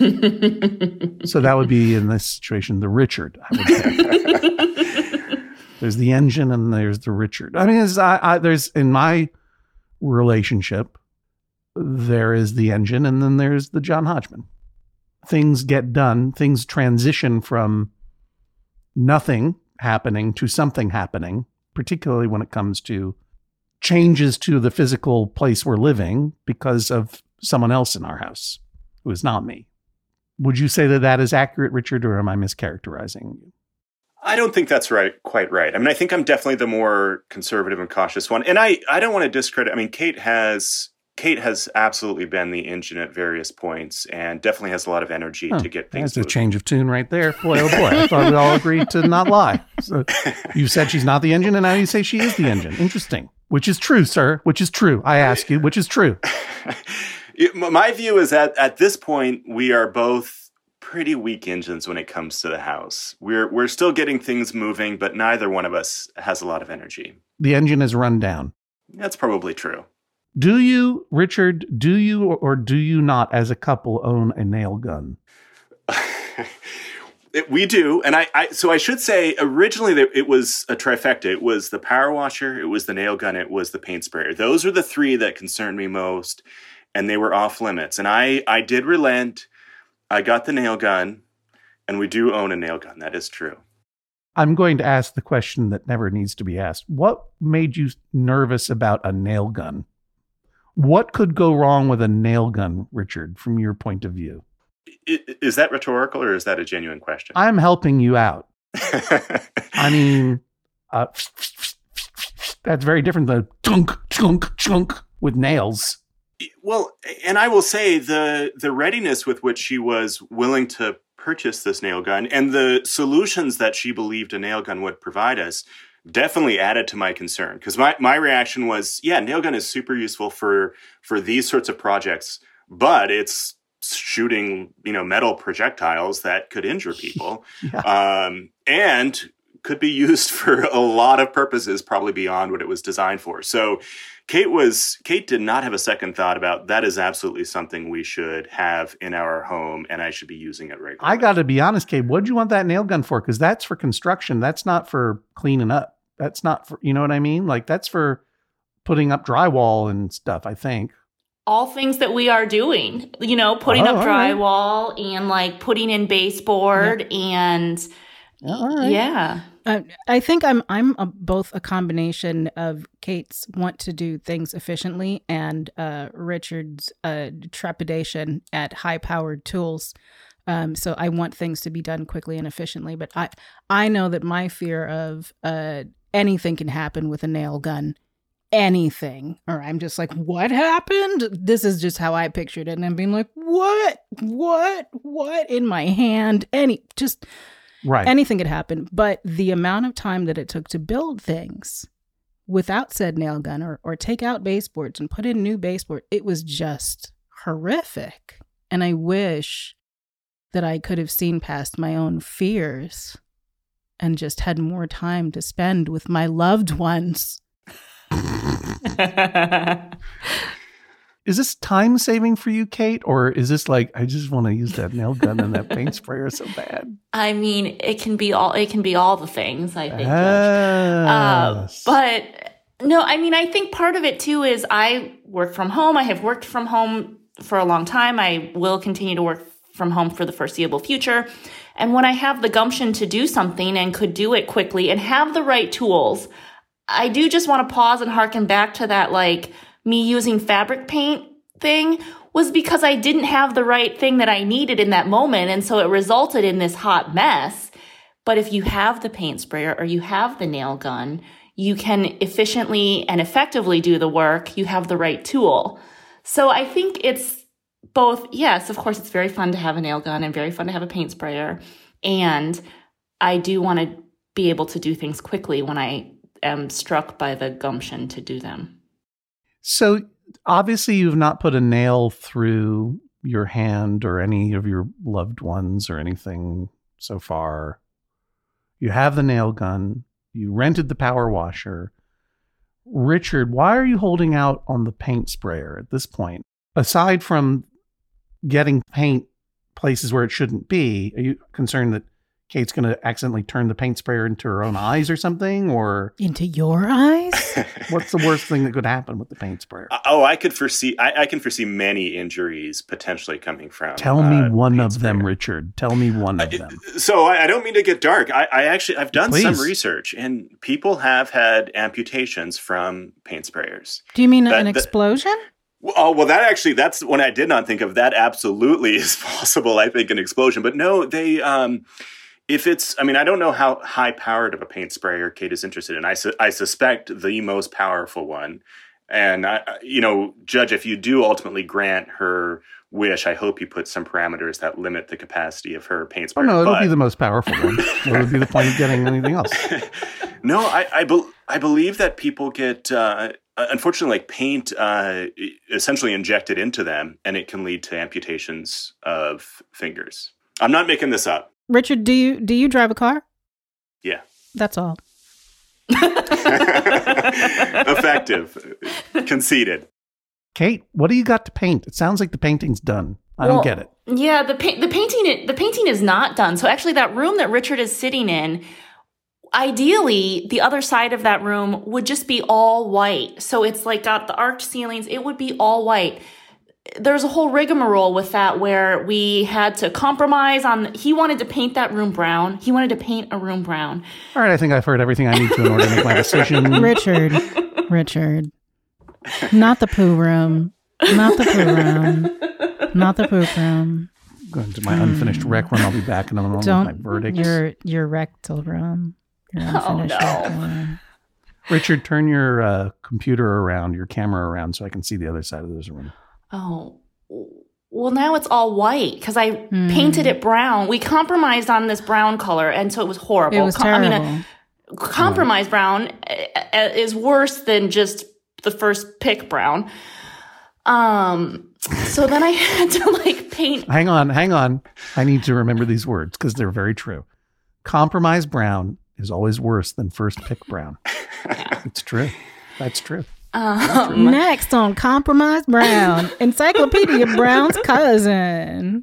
So that would be, in this situation, the Richard, I would say. There's the engine and there's the Richard. I mean, it's, I, I, there's in my relationship, there is the engine and then there's the John Hodgman. Things get done. Things transition from nothing happening to something happening, particularly when it comes to changes to the physical place we're living because of someone else in our house who is not me. Would you say that that is accurate, Richard, or am I mischaracterizing you? I don't think that's right, quite right. I mean, I think I'm definitely the more conservative and cautious one. And I, I don't want to discredit. I mean, Kate has Kate has absolutely been the engine at various points and definitely has a lot of energy oh, to get things That's a moving. change of tune right there. Boy, oh boy. I thought we all agreed to not lie. So you said she's not the engine, and now you say she is the engine. Interesting. Which is true, sir. Which is true. I ask you, which is true. It, my view is that at this point, we are both pretty weak engines when it comes to the house. We're we're still getting things moving, but neither one of us has a lot of energy. The engine is run down. That's probably true. Do you, Richard, do you or do you not as a couple own a nail gun? it, we do. And I, I, so I should say originally it was a trifecta. It was the power washer, it was the nail gun, it was the paint sprayer. Those are the three that concerned me most, and they were off limits. And I, I did relent. I got the nail gun, and we do own a nail gun. That is true. I'm going to ask the question that never needs to be asked. What made you nervous about a nail gun? What could go wrong with a nail gun, Richard, from your point of view? Is that rhetorical or is that a genuine question? I'm helping you out. I mean, uh, that's very different than chunk, chunk, chunk with nails. Well, and I will say the the readiness with which she was willing to purchase this nail gun and the solutions that she believed a nail gun would provide us definitely added to my concern. Because my, my reaction was, yeah, nail gun is super useful for for these sorts of projects, but it's shooting, you know, metal projectiles that could injure people. yeah. um, and could be used for a lot of purposes, probably beyond what it was designed for. So Kate was Kate did not have a second thought about that is absolutely something we should have in our home, and I should be using it regularly. I got to be honest, Kate. What do you want that nail gun for? Because that's for construction. That's not for cleaning up. That's not for, you know what I mean? Like that's for putting up drywall and stuff, I think. All things that we are doing, you know, putting oh, up drywall right. and like putting in baseboard yeah. and all right. yeah. Uh, I think I'm I'm a, both a combination of Kate's want to do things efficiently and uh, Richard's uh, trepidation at high-powered tools. Um, so I want things to be done quickly and efficiently. But I I know that my fear of uh, anything can happen with a nail gun, anything, or I'm just like, what happened? This is just how I pictured it, and I'm being like, what, what, what in my hand? Any just. Right. Anything could happen. But the amount of time that it took to build things without said nail gun or, or take out baseboards and put in new baseboard. It was just horrific. And I wish that I could have seen past my own fears and just had more time to spend with my loved ones. Is this time saving for you, Kate? Or is this like, I just want to use that nail gun and that paint sprayer so bad? I mean, it can be all, it can be all the things, I think. Yes. Uh, but no, I mean, I think part of it too is I work from home. I have worked from home for a long time. I will continue to work from home for the foreseeable future. And when I have the gumption to do something and could do it quickly and have the right tools, I do just want to pause and harken back to that, like, me using fabric paint thing was because I didn't have the right thing that I needed in that moment. And so it resulted in this hot mess. But if you have the paint sprayer or you have the nail gun, you can efficiently and effectively do the work. You have the right tool. So I think it's both. Yes, of course, it's very fun to have a nail gun and very fun to have a paint sprayer. And I do want to be able to do things quickly when I am struck by the gumption to do them. So obviously you've not put a nail through your hand or any of your loved ones or anything so far. You have the nail gun. You rented the power washer. Richard, why are you holding out on the paint sprayer at this point? Aside from getting paint places where it shouldn't be, are you concerned that Kate's going to accidentally turn the paint sprayer into her own eyes or something? Or into your eyes? What's the worst thing that could happen with the paint sprayer? Oh, I could foresee, I, I can foresee many injuries potentially coming from. Tell me uh, one of sprayer. them, Richard. Tell me one of them. So I, I don't mean to get dark. I, I actually, I've done Please. some research and people have had amputations from paint sprayers. Do you mean That- an that- explosion? Oh, well, that actually, that's one I did not think of. That absolutely is possible, I think, an explosion. But no, they, um, if it's, I mean, I don't know how high powered of a paint sprayer Kate is interested in. I, su- I suspect the most powerful one. And, I, you know, Judge, if you do ultimately grant her wish, I hope you put some parameters that limit the capacity of her paint Oh, sprayer. no, it'll But- be the most powerful one. What would be the point of getting anything else? No, I I, be- I believe that people get, uh, unfortunately, like paint uh, essentially injected into them, and it can lead to amputations of fingers. I'm not making this up. Richard, do you do you drive a car? Yeah. That's all. Effective. Conceded. Kate, what do you got to paint? It sounds like the painting's done. I Well, don't get it. Yeah, the pa- the painting the painting is not done. So actually, that room that Richard is sitting in, ideally, the other side of that room would just be all white. So it's like got the arched ceilings. It would be all white. There's a whole rigmarole with that where we had to compromise on. He wanted to paint that room brown. He wanted to paint a room brown. All right, I think I've heard everything I need to in order to make my decision. Richard, Richard, not the poo room, not the poo room, not the poop room. Going to my unfinished rec room. I'll be back in a moment with Don't my verdict. your your rectal room. Your unfinished no. rectal room. Richard, turn your uh, computer around, your camera around, so I can see the other side of this room. Oh, well, now it's all white because I Hmm. painted it brown. We compromised on this brown color, and so it was horrible. It was Com- I terrible. mean, a compromise brown uh, uh, is worse than just the first pick brown. Um, so then I had to like paint. Hang on, hang on. I need to remember these words because they're very true. Compromise brown is always worse than first pick brown. It's true. That's true. Um, Next on Compromise Brown, Encyclopedia Brown's cousin.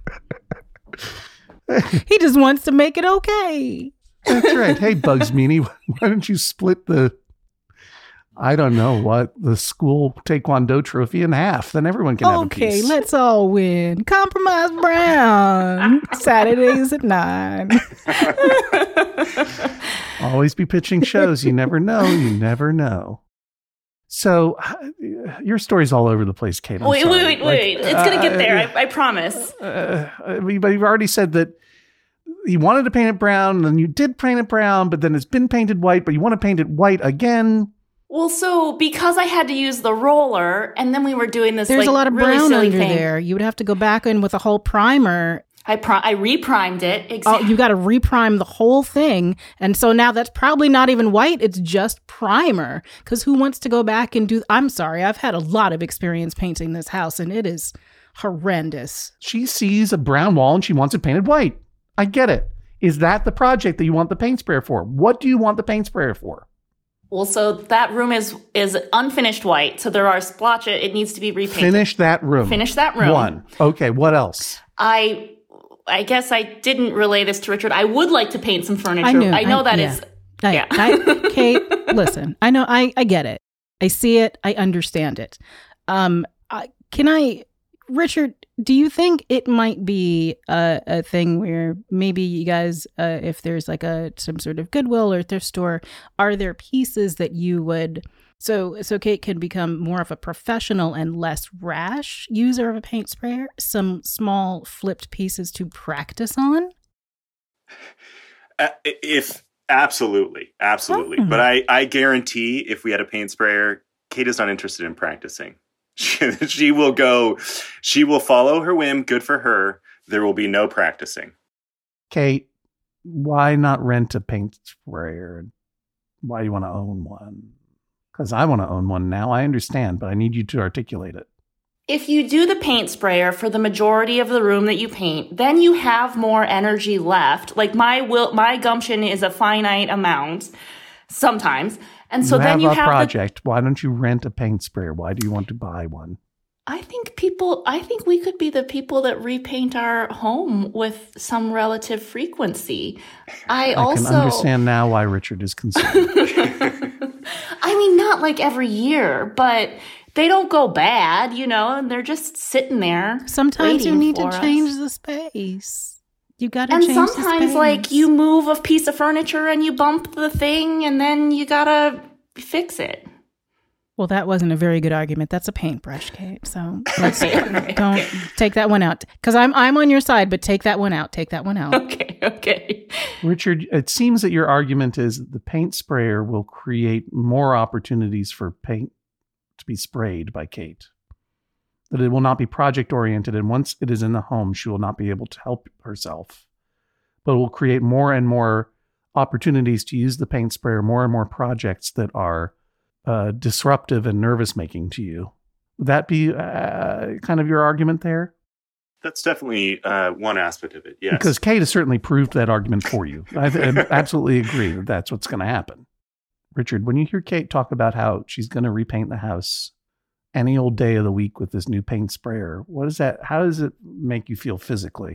He just wants to make it okay. That's right. Hey, Bugs Meany, why don't you split the, I don't know what, the school taekwondo trophy in half? Then everyone can have a Okay, piece. let's all win. Compromise Brown. Saturdays at nine. Always be pitching shows. You never know. You never know. So your story's all over the place, Kate. I'm wait, sorry. wait, wait, Like, wait! It's gonna get uh, there. I, I promise. Uh, I mean, but you've already said that you wanted to paint it brown, and then you did paint it brown, but then it's been painted white, but you want to paint it white again. Well, so because I had to use the roller, and then we were doing this. There's like, a lot of really brown silly under thing. there. You would have to go back in with a whole primer. I pri- I reprimed it. Exactly. Oh, you got to reprime the whole thing. And so now that's probably not even white. It's just primer. Because who wants to go back and do... I'm sorry. I've had a lot of experience painting this house, and it is horrendous. She sees a brown wall and she wants it painted white. I get it. Is that the project that you want the paint sprayer for? What do you want the paint sprayer for? Well, so that room is is unfinished white. So there are splotches. It needs to be repainted. Finish that room. Finish that room. One. Okay, what else? I... I guess I didn't relay this to Richard. I would like to paint some furniture. I, knew, I know I, that yeah. is... I, yeah. I, Kate, listen, I know, I, I get it. I see it. I understand it. Um, I, can I, Richard, do you think it might be a, a thing where maybe you guys, uh, if there's like a, some sort of Goodwill or thrift store, are there pieces that you would... So so Kate can become more of a professional and less rash user of a paint sprayer? Some small flipped pieces to practice on? Uh, if absolutely, absolutely. Oh. But I, I guarantee if we had a paint sprayer, Kate is not interested in practicing. She, she will go, she will follow her whim. Good for her. There will be no practicing. Kate, why not rent a paint sprayer? Why do you want to own one? Because I want to own one now. I understand, but I need you to articulate it. If you do the paint sprayer for the majority of the room that you paint, then you have more energy left. Like my will, my gumption is a finite amount sometimes. And so you then have you a have project. The, Why don't you rent a paint sprayer? Why do you want to buy one? I think people, I think we could be the people that repaint our home with some relative frequency. I, I also can understand now why Richard is concerned. I mean, not like every year, but they don't go bad, you know, and they're just sitting there. Sometimes you need to us. change the space. You got to and change the space. And sometimes, like, you move a piece of furniture and you bump the thing, and then you got to fix it. Well, that wasn't a very good argument. That's a paintbrush, Kate. So let's, don't take that one out. Because I'm I'm on your side, but take that one out. Take that one out. Okay, okay. Richard, it seems that your argument is that the paint sprayer will create more opportunities for paint to be sprayed by Kate. That it will not be project-oriented, and once it is in the home, she will not be able to help herself. But it will create more and more opportunities to use the paint sprayer, more and more projects that are Uh, disruptive and nervous making to you. Would that be uh, kind of your argument there? That's definitely uh, one aspect of it, yes. Because Kate has certainly proved that argument for you. I, I absolutely agree that that's what's going to happen. Richard, when you hear Kate talk about how she's going to repaint the house any old day of the week with this new paint sprayer, what is that? How does it make you feel physically?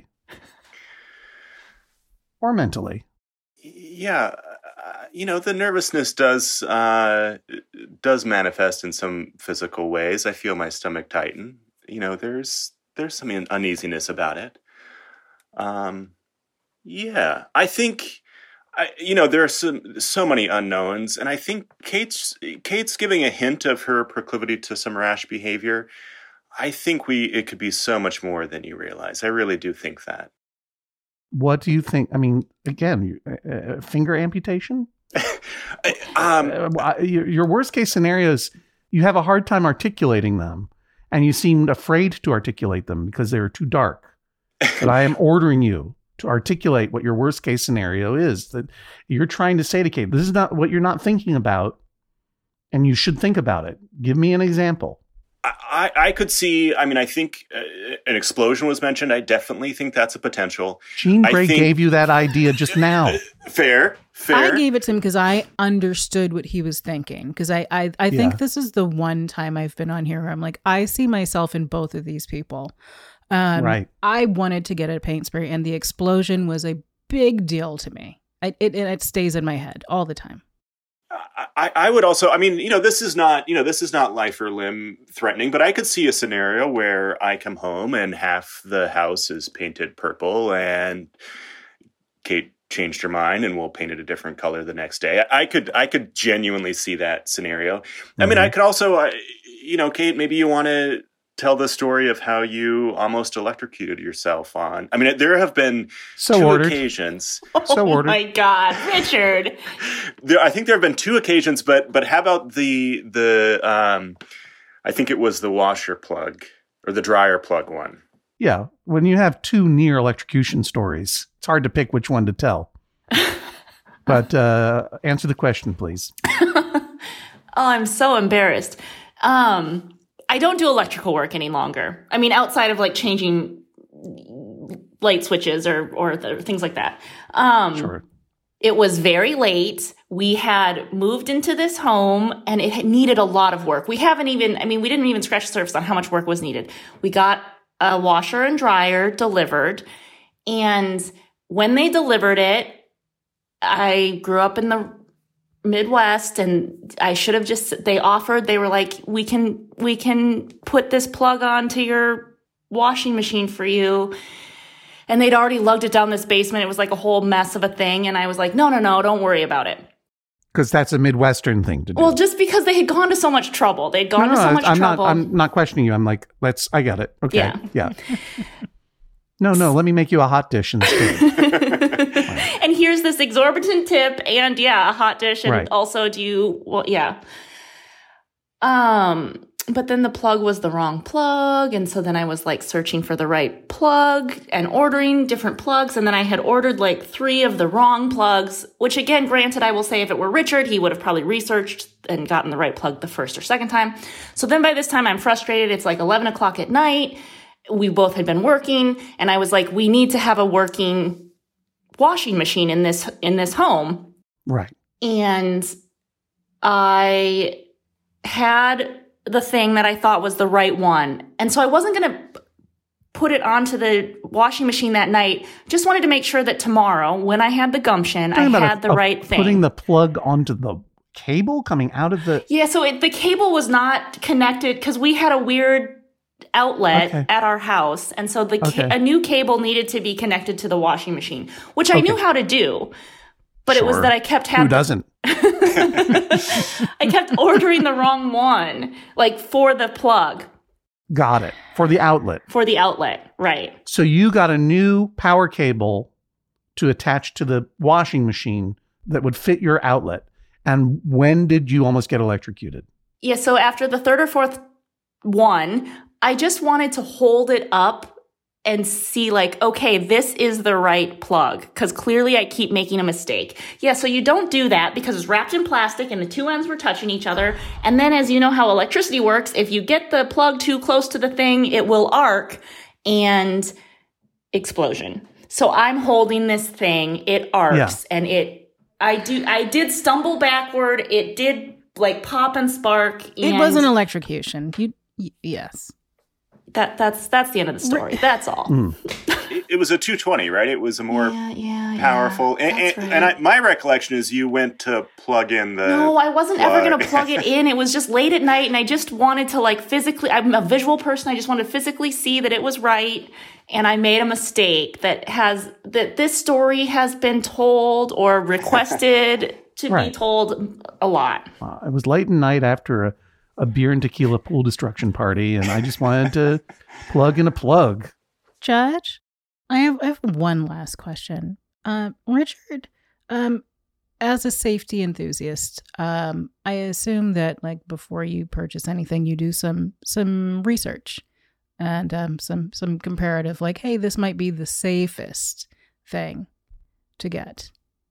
Or mentally? Yeah. Uh, you know, the nervousness does uh, does manifest in some physical ways. I feel my stomach tighten. You know, there's there's some uneasiness about it. Um, yeah, I think, I, you know, there are some, so many unknowns, and I think Kate's Kate's giving a hint of her proclivity to some rash behavior. I think we it could be so much more than you realize. I really do think that. What do you think? I mean, again, uh, finger amputation? um, uh, your, your worst case scenarios, you have a hard time articulating them, and you seemed afraid to articulate them because they were too dark. But I am ordering you to articulate what your worst case scenario is, that you're trying to say to Kate, this is not what you're not thinking about, and you should think about it. Give me an example. I, I could see, I mean, I think uh, an explosion was mentioned. I definitely think that's a potential. Jean Grey think, gave you that idea just now. Fair, fair. I gave it to him because I understood what he was thinking. Because I, I, I think Yeah. this is the one time I've been on here where I'm like, I see myself in both of these people. Um, Right. I wanted to get a paint spray, and the explosion was a big deal to me. I, it, it stays in my head all the time. I, I would also, I mean, you know, this is not, you know, this is not life or limb threatening, but I could see a scenario where I come home and half the house is painted purple and Kate changed her mind and we'll paint it a different color the next day. I could, I could genuinely see that scenario. Mm-hmm. I mean, I could also, uh, you know, Kate, maybe you want to tell the story of how you almost electrocuted yourself on. I mean, there have been So two ordered. occasions. So oh ordered. my God, Richard. There, I think there have been two occasions, but but how about the the um, I think it was the washer plug or the dryer plug one. Yeah, when you have two near electrocution stories, it's hard to pick which one to tell. But uh, answer the question, please. Oh, I'm so embarrassed. Um, I don't do electrical work any longer. I mean, outside of like changing light switches or or the, things like that. Um, Sure. It was very late. We had moved into this home and it had needed a lot of work. We haven't even, I mean, we didn't even scratch the surface on how much work was needed. We got a washer and dryer delivered. And when they delivered it, I grew up in the Midwest and I should have just, they offered, they were like, we can, we can put this plug onto your washing machine for you. And they'd already lugged it down this basement. It was like a whole mess of a thing. And I was like, no, no, no, don't worry about it. Because that's a Midwestern thing to do. Well, just because they had gone to so much trouble. They'd gone no, to so no, much I'm trouble. Not, I'm not questioning you. I'm like, let's, I got it. Okay. Yeah. Yeah. No, no, let me make you a hot dish instead. And here's this exorbitant tip and yeah, a hot dish. And Right. also do you, well, yeah. Um, but then the plug was the wrong plug. And so then I was like searching for the right plug and ordering different plugs. And then I had ordered like three of the wrong plugs, which again, granted, I will say if it were Richard, he would have probably researched and gotten the right plug the first or second time. So then by this time I'm frustrated. It's like eleven o'clock at night. We both had been working and I was like, we need to have a working washing machine in this, in this home. Right. And I had the thing that I thought was the right one. And so I wasn't going to put it onto the washing machine that night. Just wanted to make sure that tomorrow, when I had the gumption, I had a, the a, right thing. Putting the plug onto the cable coming out of the... Yeah, so it, the cable was not connected because we had a weird outlet Okay. at our house. And so the ca- Okay. a new cable needed to be connected to the washing machine, which I Okay. knew how to do. But it was Sure. that I kept Who having... doesn't? I kept ordering the wrong one, like for the plug, Got it. For the outlet. for the outlet. Right. So you got a new power cable to attach to the washing machine that would fit your outlet. And when did you almost get electrocuted? Yeah. So after the third or fourth one, I just wanted to hold it up and see like, okay, this is the right plug. Because clearly I keep making a mistake. Yeah, so you don't do that because it's wrapped in plastic and the two ends were touching each other. And then as you know how electricity works, if you get the plug too close to the thing, it will arc and explosion. So I'm holding this thing, it arcs Yeah. and it, I do, I did stumble backward. It did like pop and spark. It and wasn't electrocution. You, y- yes. That that's that's the end of the story. That's all. Mm. It, it was a two twenty, right? It was a more yeah, yeah, powerful. Yeah, and that's and, right. and I, my recollection is you went to plug in the. no, I wasn't ever going to plug. plug it in. It was just late at night, and I just wanted to like physically. I'm a visual person. I just wanted to physically see that it was right, and I made a mistake that has that this story has been told or requested to Right. be told a lot. Uh, it was late at night after a, a beer and tequila pool destruction party, and I just wanted to plug in a plug. Judge, I have, I have one last question. Uh, Richard, um, as a safety enthusiast, um, I assume that like before you purchase anything, you do some some research and um, some some comparative, like, hey, this might be the safest thing to get.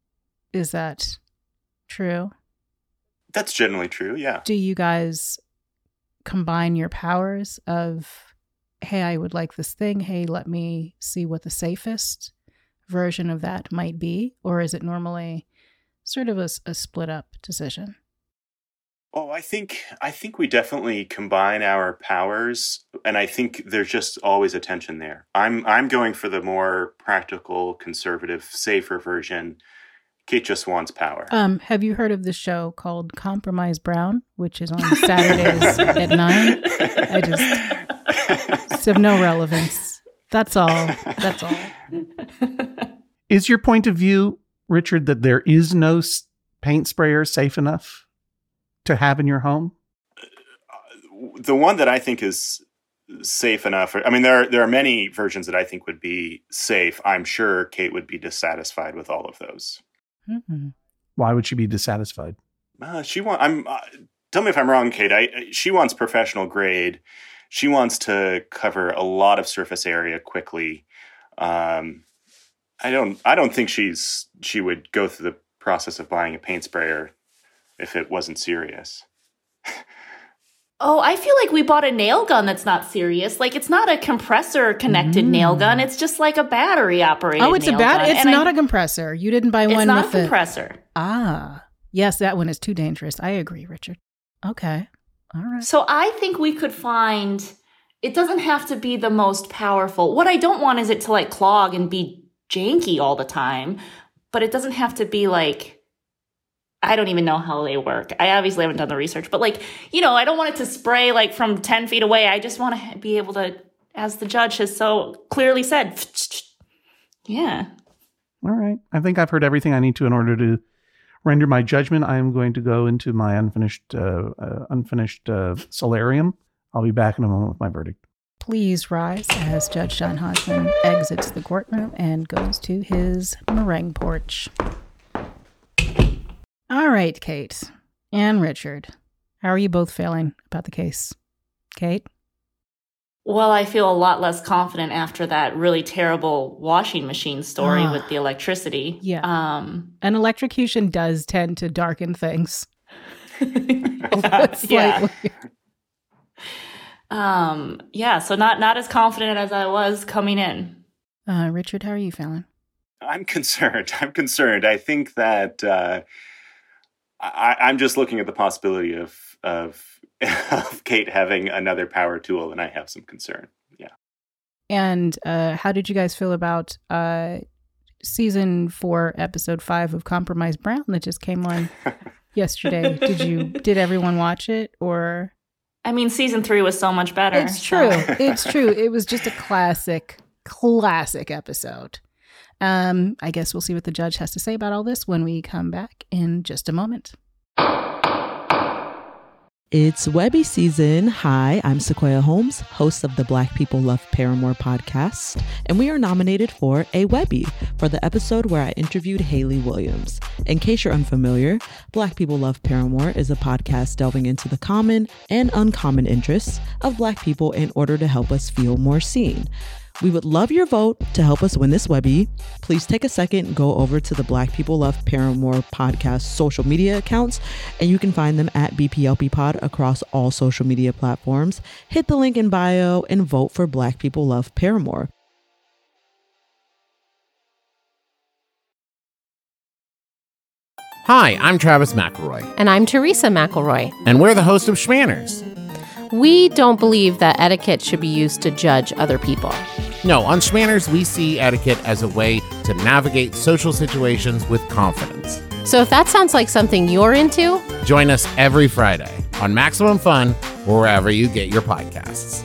Is that true? That's generally true. Yeah. Do you guys combine your powers of, hey, I would like this thing. Hey, let me see what the safest version of that might be. Or is it normally sort of a, a split up decision? Oh, I think I think we definitely combine our powers, and I think there's just always a tension there. I'm I'm going for the more practical, conservative, safer version. Kate just wants power. Um, have you heard of the show called Compromise Brown, which is on Saturdays at nine? I just, it's of no relevance. That's all. That's all. Is your point of view, Richard, that there is no s- paint sprayer safe enough to have in your home? The one that I think is safe enough. I mean, there are, there are many versions that I think would be safe. I'm sure Kate would be dissatisfied with all of those. Mm-hmm. Why would she be dissatisfied? Uh, she want. I'm. Uh, tell me if I'm wrong, Kate. I, she wants professional grade, she wants to cover a lot of surface area quickly. Um, I don't I don't think she's she would go through the process of buying a paint sprayer if it wasn't serious. Oh, I feel like we bought a nail gun that's not serious. Like, it's not a compressor connected mm. nail gun. It's just like a battery operated nail gun. Oh, it's a bat. It's and not I, a compressor. You didn't buy it's one not with a the compressor. Ah, yes, that one is too dangerous. I agree, Richard. Okay, all right. So I think we could find. It doesn't have to be the most powerful. What I don't want is it to like clog and be janky all the time. But it doesn't have to be like. I don't even know how they work. I obviously haven't done the research, but like, you know, I don't want it to spray like from ten feet away. I just want to be able to, as the judge has so clearly said, yeah. All right. I think I've heard everything I need to in order to render my judgment. I am going to go into my unfinished, uh, uh, unfinished uh, solarium. I'll be back in a moment with my verdict. Please rise as Judge John Hodgman exits the courtroom and goes to his meringue porch. All right, Kate and Richard, how are you both feeling about the case? Kate? Well, I feel a lot less confident after that really terrible washing machine story uh, with the electricity. Yeah. Um, An electrocution does tend to darken things. yeah. um, yeah, so not, not as confident as I was coming in. Uh, Richard, how are you feeling? I'm concerned. I'm concerned. I think that... Uh, I, I'm just looking at the possibility of, of of Kate having another power tool, and I have some concern. Yeah. And uh, how did you guys feel about uh, season four, episode five of Compromise Brown that just came on yesterday? Did you? Did everyone watch it? Or I mean, season three was so much better. It's true. So. It's true. It was just a classic, classic episode. Um, I guess we'll see what the judge has to say about all this when we come back in just a moment. It's Webby season. Hi, I'm Sequoia Holmes, host of the Black People Love Paramore podcast, and we are nominated for a Webby for the episode where I interviewed Hayley Williams. In case you're unfamiliar, Black People Love Paramore is a podcast delving into the common and uncommon interests of Black people in order to help us feel more seen. We would love your vote to help us win this Webby. Please take a second and go over to the Black People Love Paramore podcast social media accounts, and you can find them at B P L P Pod across all social media platforms. Hit the link in bio and vote for Black People Love Paramore. Hi, I'm Travis McElroy. And I'm Teresa McElroy. And we're the host of Schmanners. We don't believe that etiquette should be used to judge other people. No, on Schmanners, we see etiquette as a way to navigate social situations with confidence. So if that sounds like something you're into, join us every Friday on Maximum Fun or wherever you get your podcasts.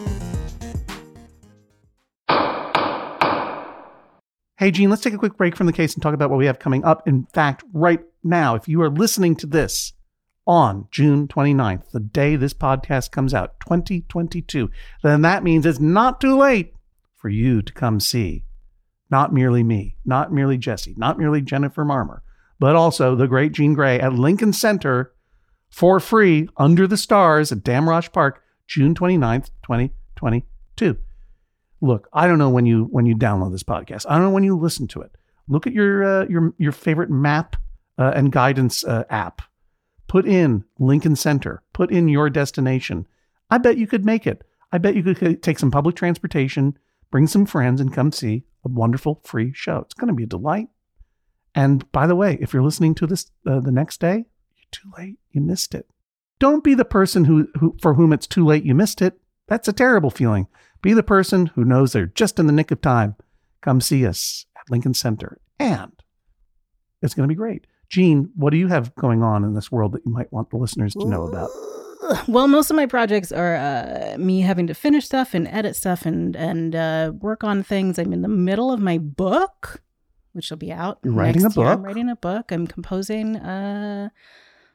Hey, Gene, let's take a quick break from the case and talk about what we have coming up. In fact, right now, if you are listening to this on June twenty-ninth, the day this podcast comes out, twenty twenty-two, then that means it's not too late for you to come see not merely me, not merely Jesse, not merely Jennifer Marmer, but also the great Jean Grey at Lincoln Center for free under the stars at Damrosch Park, June twenty-ninth, twenty twenty-two. Look, I don't know when you when you download this podcast. I don't know when you listen to it. Look at your uh, your your favorite map uh, and guidance uh, app. Put in Lincoln Center. Put in your destination. I bet you could make it. I bet you could take some public transportation, bring some friends, and come see a wonderful free show. It's going to be a delight. And by the way, if you're listening to this uh, the next day, you're too late. You missed it. Don't be the person who, who for whom it's too late you missed it. That's a terrible feeling. Be the person who knows they're just in the nick of time. Come see us at Lincoln Center. And it's going to be great. Gene, what do you have going on in this world that you might want the listeners to know about? Well, most of my projects are uh, me having to finish stuff and edit stuff and and uh, work on things. I'm in the middle of my book, which will be out. You're writing next a year. book? I'm writing a book. I'm composing uh,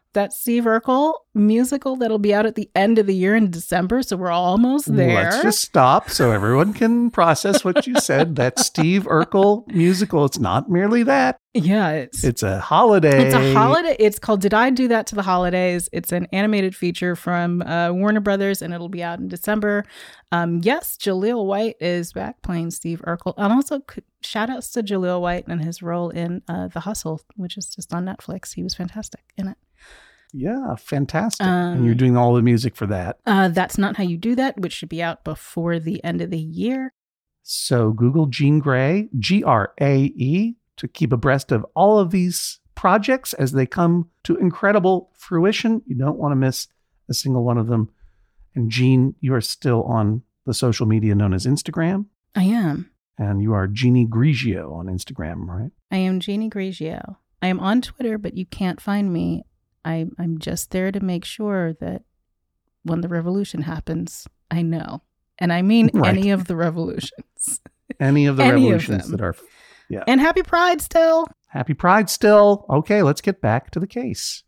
that Steve Urkel musical that'll be out at the end of the year in December. So we're almost there. Let's just stop so everyone can process what you said. That Steve Urkel musical. It's not merely that. Yeah, it's it's a holiday. It's a holiday. It's called Did I Do That to the Holidays? It's an animated feature from uh, Warner Brothers, and it'll be out in December. Um, yes, Jaleel White is back playing Steve Urkel. And also, shout outs to Jaleel White and his role in uh, The Hustle, which is just on Netflix. He was fantastic in it. Yeah, fantastic. Um, and you're doing all the music for that. Uh, That's Not How You Do That, which should be out before the end of the year. So Google Jean Grae, G R A E, to keep abreast of all of these projects as they come to incredible fruition. You don't want to miss a single one of them. And Jean, you are still on the social media known as Instagram. I am. And you are Jeannie Grigio on Instagram, right? I am Jeannie Grigio. I am on Twitter, but you can't find me. I, I'm just there to make sure that when the revolution happens, I know. And I mean right. any of the revolutions. Any of the any revolutions of that are... Yeah. And happy Pride still. Happy Pride still. Okay, let's get back to the case.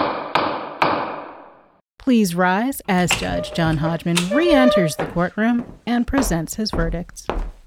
Please rise as Judge John Hodgman re-enters the courtroom and presents his verdict.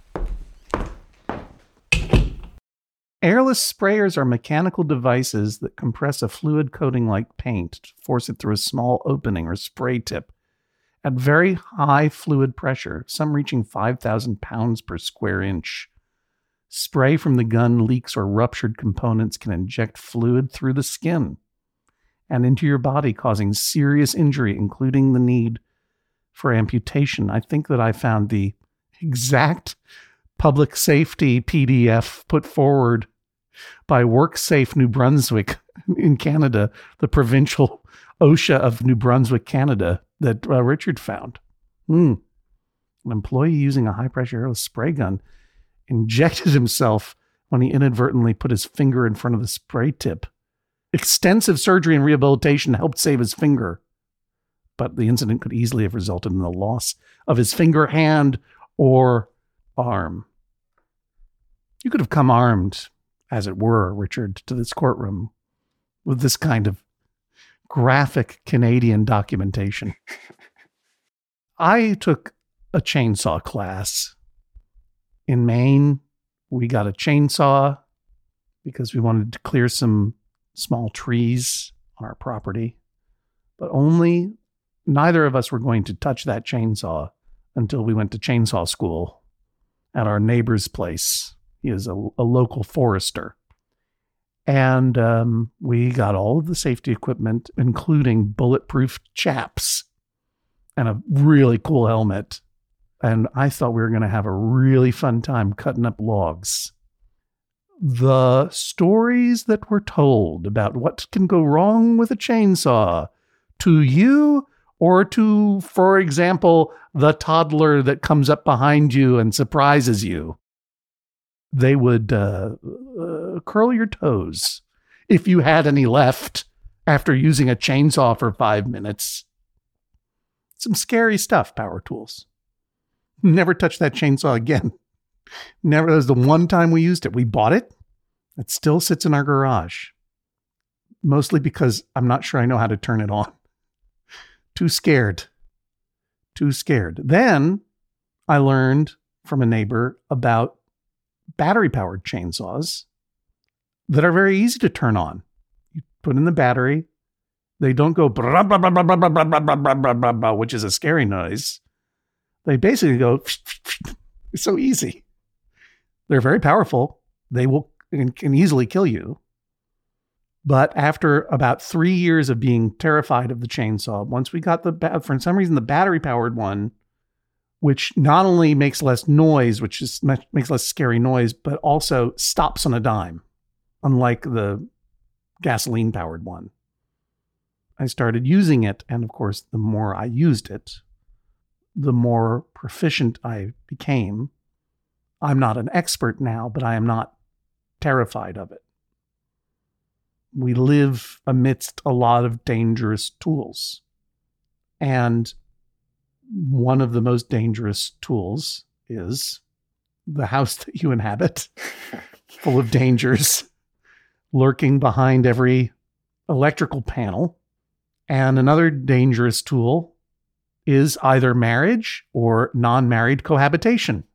Airless sprayers are mechanical devices that compress a fluid coating like paint to force it through a small opening or spray tip at very high fluid pressure, some reaching five thousand pounds per square inch. Spray from the gun leaks or ruptured components can inject fluid through the skin and into your body, causing serious injury, including the need for amputation. I think that I found the exact public safety P D F put forward by WorkSafe New Brunswick in Canada, the provincial OSHA of New Brunswick, Canada, that uh, Richard found. Mm. An employee using a high-pressure airless spray gun injected himself when he inadvertently put his finger in front of the spray tip. Extensive surgery and rehabilitation helped save his finger, but the incident could easily have resulted in the loss of his finger, hand, or arm. You could have come armed, as it were, Richard, to this courtroom with this kind of graphic Canadian documentation. I took a chainsaw class in Maine. We got a chainsaw because we wanted to clear some small trees on our property, but only neither of us were going to touch that chainsaw until we went to chainsaw school at our neighbor's place. He is a, a local forester. And um, we got all of the safety equipment, including bulletproof chaps and a really cool helmet. And I thought we were going to have a really fun time cutting up logs. The stories that were told about what can go wrong with a chainsaw to you or to, for example, the toddler that comes up behind you and surprises you, they would uh, uh, curl your toes if you had any left after using a chainsaw for five minutes. Some scary stuff, power tools. Never touch that chainsaw again. Never. That was the one time we used it. We bought it. It still sits in our garage. Mostly because I'm not sure I know how to turn it on. Too scared. Too scared. Then I learned from a neighbor about battery-powered chainsaws that are very easy to turn on. You put in the battery. They don't go, blah, blah, blah, blah, blah, blah, blah, blah, blah, blah, blah, which is a scary noise. They basically go, it's so easy. They're very powerful. They will can easily kill you. But after about three years of being terrified of the chainsaw, once we got the, for some reason, the battery-powered one, which not only makes less noise, which is makes less scary noise, but also stops on a dime, unlike the gasoline-powered one. I started using it, and of course, the more I used it, the more proficient I became. I'm not an expert now, but I am not terrified of it. We live amidst a lot of dangerous tools. And one of the most dangerous tools is the house that you inhabit, full of dangers, lurking behind every electrical panel And another dangerous tool is either marriage or non-married cohabitation.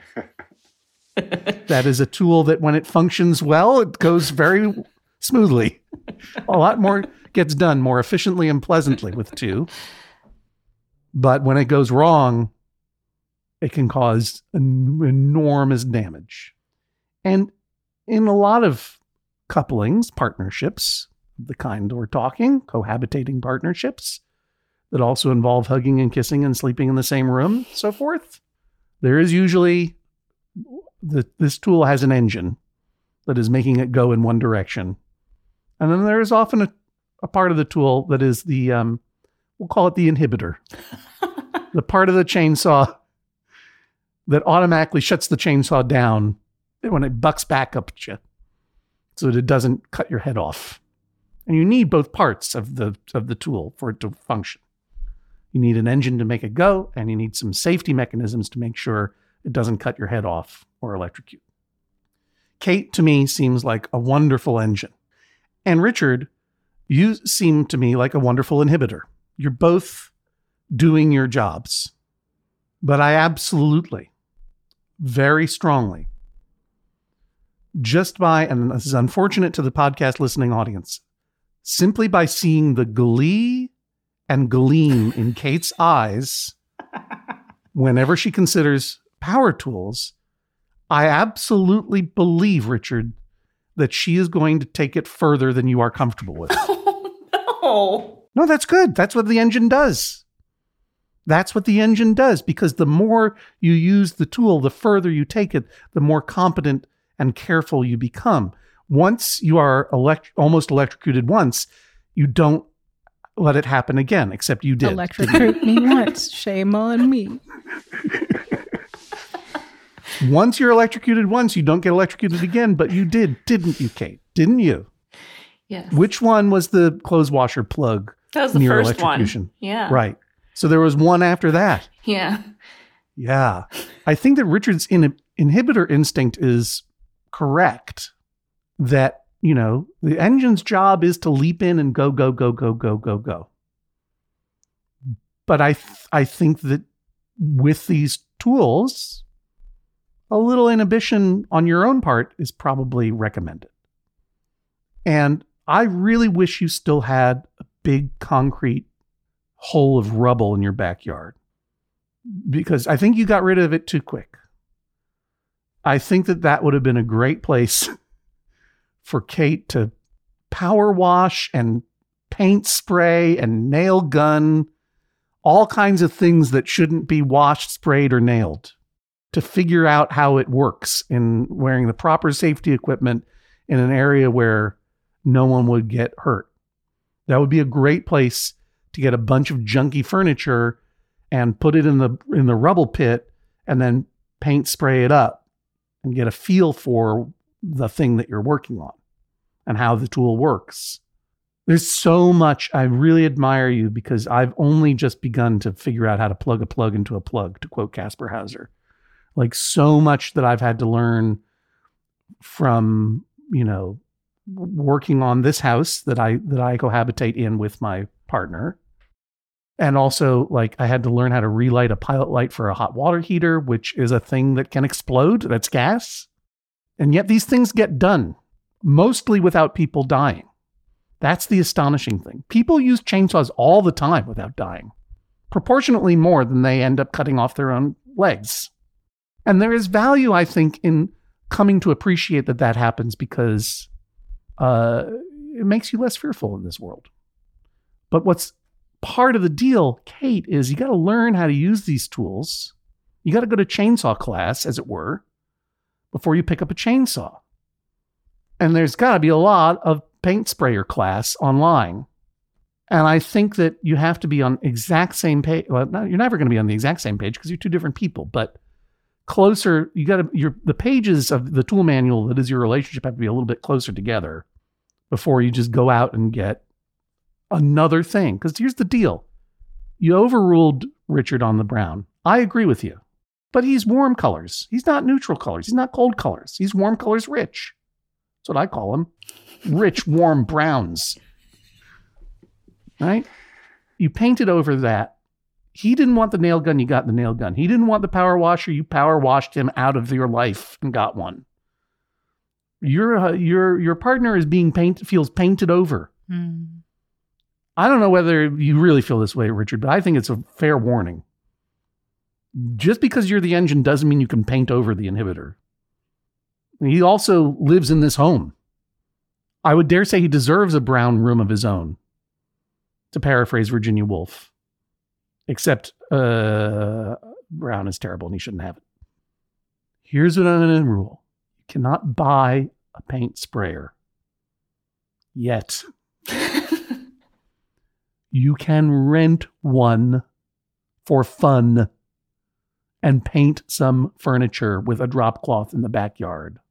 That is a tool that when it functions well, it goes very smoothly. A lot more gets done more efficiently and pleasantly with two. But when it goes wrong, it can cause en- enormous damage. And in a lot of couplings, partnerships, the kind we're talking, cohabitating partnerships that also involve hugging and kissing and sleeping in the same room, so forth, there is usually, the, this tool has an engine that is making it go in one direction. And then there is often a, a part of the tool that is the, um, we'll call it the inhibitor. The part of the chainsaw that automatically shuts the chainsaw down when it bucks back up at you so that it doesn't cut your head off. And you need both parts of the of the tool for it to function. You need an engine to make it go, and you need some safety mechanisms to make sure it doesn't cut your head off or electrocute. Kate, to me, seems like a wonderful engine. And Richard, you seem to me like a wonderful inhibitor. You're both doing your jobs. But I absolutely, very strongly, just by, and this is unfortunate to the podcast listening audience, simply by seeing the glee and gleam in Kate's eyes whenever she considers power tools, I absolutely believe, Richard, that she is going to take it further than you are comfortable with. Oh, no. No, that's good. That's what the engine does. That's what the engine does, because the more you use the tool, the further you take it, the more competent and careful you become. Once you are elect- almost electrocuted once, you don't let it happen again, except you did. Electrocute me once. Shame on me. Once you're electrocuted once, you don't get electrocuted again, but you did, didn't you, Kate? Didn't you? Yes. Which one was the clothes washer plug? That was the near first electrocution? one. Yeah. Right. So there was one after that. Yeah. Yeah. I think that Richard's in- inhibitor instinct is correct. That, you know, the engine's job is to leap in and go, go, go, go, go, go, go. But I, th- I think that with these tools, a little inhibition on your own part is probably recommended. And I really wish you still had a big concrete hole of rubble in your backyard, because I think you got rid of it too quick. I think that that would have been a great place for Kate to power wash and paint spray and nail gun, all kinds of things that shouldn't be washed, sprayed, or nailed, to figure out how it works in wearing the proper safety equipment in an area where no one would get hurt. That would be a great place to get a bunch of junky furniture and put it in the in the rubble pit and then paint spray it up and get a feel for the thing that you're working on and how the tool works. There's so much. I really admire you, because I've only just begun to figure out how to plug a plug into a plug, to quote Caspar Hauser. Like, so much that I've had to learn from, you know, working on this house that I that I cohabitate in with my partner. And also, like, I had to learn how to relight a pilot light for a hot water heater, which is a thing that can explode. That's gas. And yet these things get done, mostly without people dying. That's the astonishing thing. People use chainsaws all the time without dying, proportionately more than they end up cutting off their own legs. And there is value, I think, in coming to appreciate that that happens, because uh, it makes you less fearful in this world. But what's part of the deal, Kate, is you got to learn how to use these tools. You got to go to chainsaw class, as it were, before you pick up a chainsaw. And there's got to be a lot of paint sprayer class online. And I think that you have to be on exact same page. Well, no, you're never going to be on the exact same page because you're two different people, but closer. You got to, your, the pages of the tool manual that is your relationship have to be a little bit closer together before you just go out and get another thing. Because here's the deal. You overruled Richard on the brown. I agree with you. But he's warm colors. He's not neutral colors. He's not cold colors. He's warm colors rich. That's what I call him. Rich, warm browns. Right? you painted over that. He didn't want the nail gun, you got the nail gun. He didn't want the power washer, you power washed him out of your life and got one. Your uh, your your partner is being painted, feels painted over. Mm. I don't know whether you really feel this way, Richard, but I think it's a fair warning. Just because you're the engine doesn't mean you can paint over the inhibitor. He also lives in this home. I would dare say he deserves a brown room of his own, to paraphrase Virginia Woolf. Except uh, brown is terrible and he shouldn't have it. Here's what I'm going to rule. You cannot buy a paint sprayer. Yet. You can rent one for fun and paint some furniture with a drop cloth in the backyard.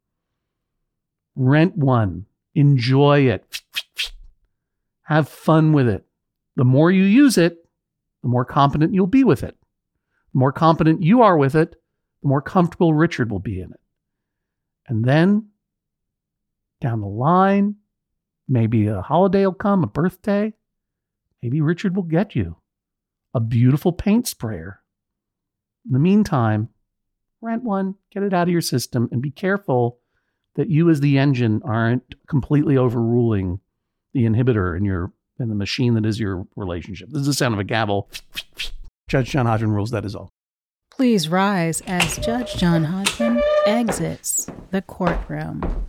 Rent one. Enjoy it. Have fun with it. The more you use it, the more competent you'll be with it. The more competent you are with it, the more comfortable Richard will be in it. And then, down the line, maybe a holiday will come, a birthday. Maybe Richard will get you a beautiful paint sprayer. In the meantime, rent one, get it out of your system, and be careful that you as the engine aren't completely overruling the inhibitor in your in the machine that is your relationship. This is the sound of a gavel. Judge John Hodgman rules, that is all. Please rise as Judge John Hodgman exits the courtroom.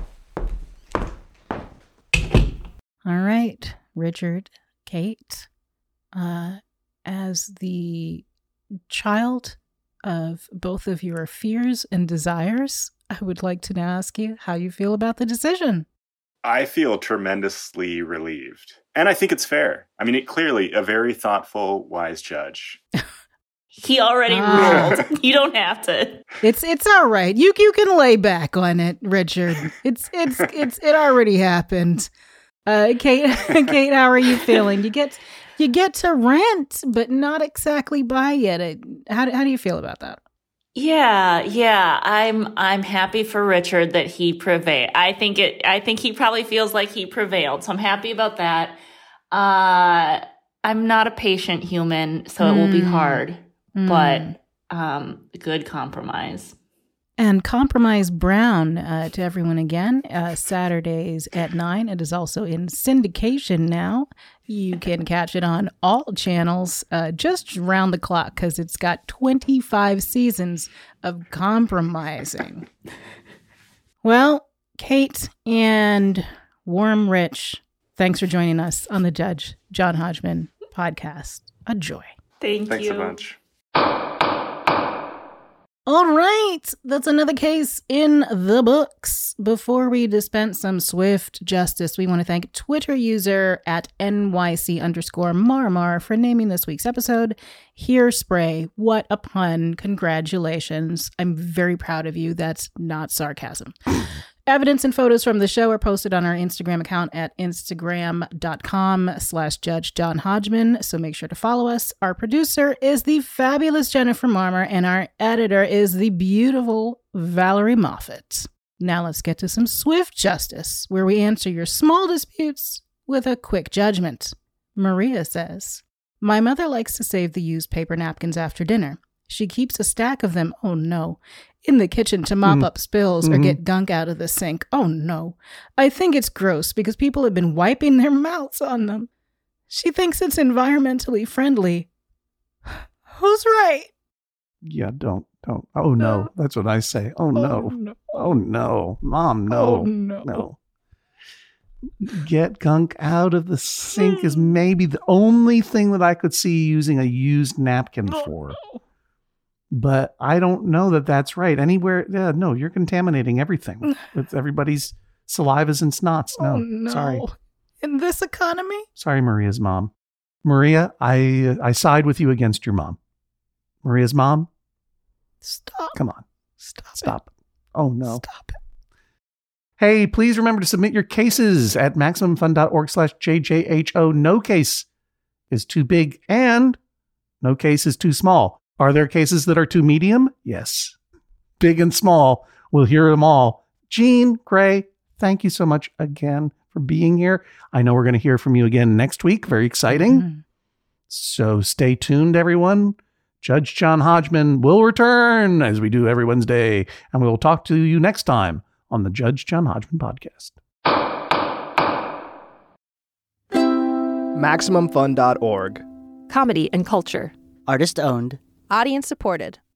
All right, Richard, Kate, uh, as the child of both of your fears and desires, I would like to now ask you how you feel about the decision. I feel tremendously relieved. And I think it's fair. I mean, it clearly a very thoughtful, wise judge. He already Ah. ruled. You don't have to. It's it's all right. You you can lay back on it, Richard. It's it's it's it already happened. Uh, Kate, Kate, how are you feeling? You get you get to rent, but not exactly buy yet. It, how how do you feel about that? Yeah, yeah. I'm I'm happy for Richard that he prevailed. I think it I think he probably feels like he prevailed. So I'm happy about that. Uh I'm not a patient human, so mm. it will be hard. Mm. But um good compromise. And Compromise Brown uh, to everyone again, uh, Saturdays at nine. It is also in syndication now. You can catch it on all channels uh, just round the clock because it's got twenty-five seasons of compromising. Well, Kate and Warm Rich, thanks for joining us on the Judge John Hodgman podcast. A joy. Thank Thanks you. a bunch. All right, that's another case in the books. Before we dispense some swift justice, we want to thank Twitter user at N Y C underscore Marmar for naming this week's episode Here Spray. What a pun. Congratulations. I'm very proud of you. That's not sarcasm. Evidence and photos from the show are posted on our Instagram account at instagram.com slash Judge John Hodgman. So make sure to follow us. Our producer is the fabulous Jennifer Marmer, and our editor is the beautiful Valerie Moffat. Now let's get to some swift justice, where we answer your small disputes with a quick judgment. Maria says, my mother likes to save the used paper napkins after dinner. She keeps a stack of them, oh no, in the kitchen to mop mm. up spills mm-hmm. or get gunk out of the sink. Oh no. I think it's gross because people have been wiping their mouths on them. She thinks it's environmentally friendly. Who's right? Yeah, don't, don't. Oh no. That's what I say. Oh no. Oh no. Oh no. Mom, no. Oh, no. No. Get gunk out of the sink is maybe the only thing that I could see using a used napkin oh, for. No. But I don't know that that's right. Anywhere, yeah, no, you're contaminating everything with everybody's salivas and snots. No, oh, no. Sorry. In this economy? Sorry, Maria's mom. Maria, I I side with you against your mom. Maria's mom? Stop. Come on. Stop. Stop. It. Oh, no. Stop it. Hey, please remember to submit your cases at maximumfun.org slash JJHO. No case is too big and no case is too small. Are there cases that are too medium? Yes. Big and small. We'll hear them all. Jean Gray, thank you so much again for being here. I know we're going to hear from you again next week. Very exciting. So stay tuned, everyone. Judge John Hodgman will return, as we do every Wednesday, and we will talk to you next time on the Judge John Hodgman podcast. Maximum Fun dot org. Comedy and culture. Artist owned. Audience supported.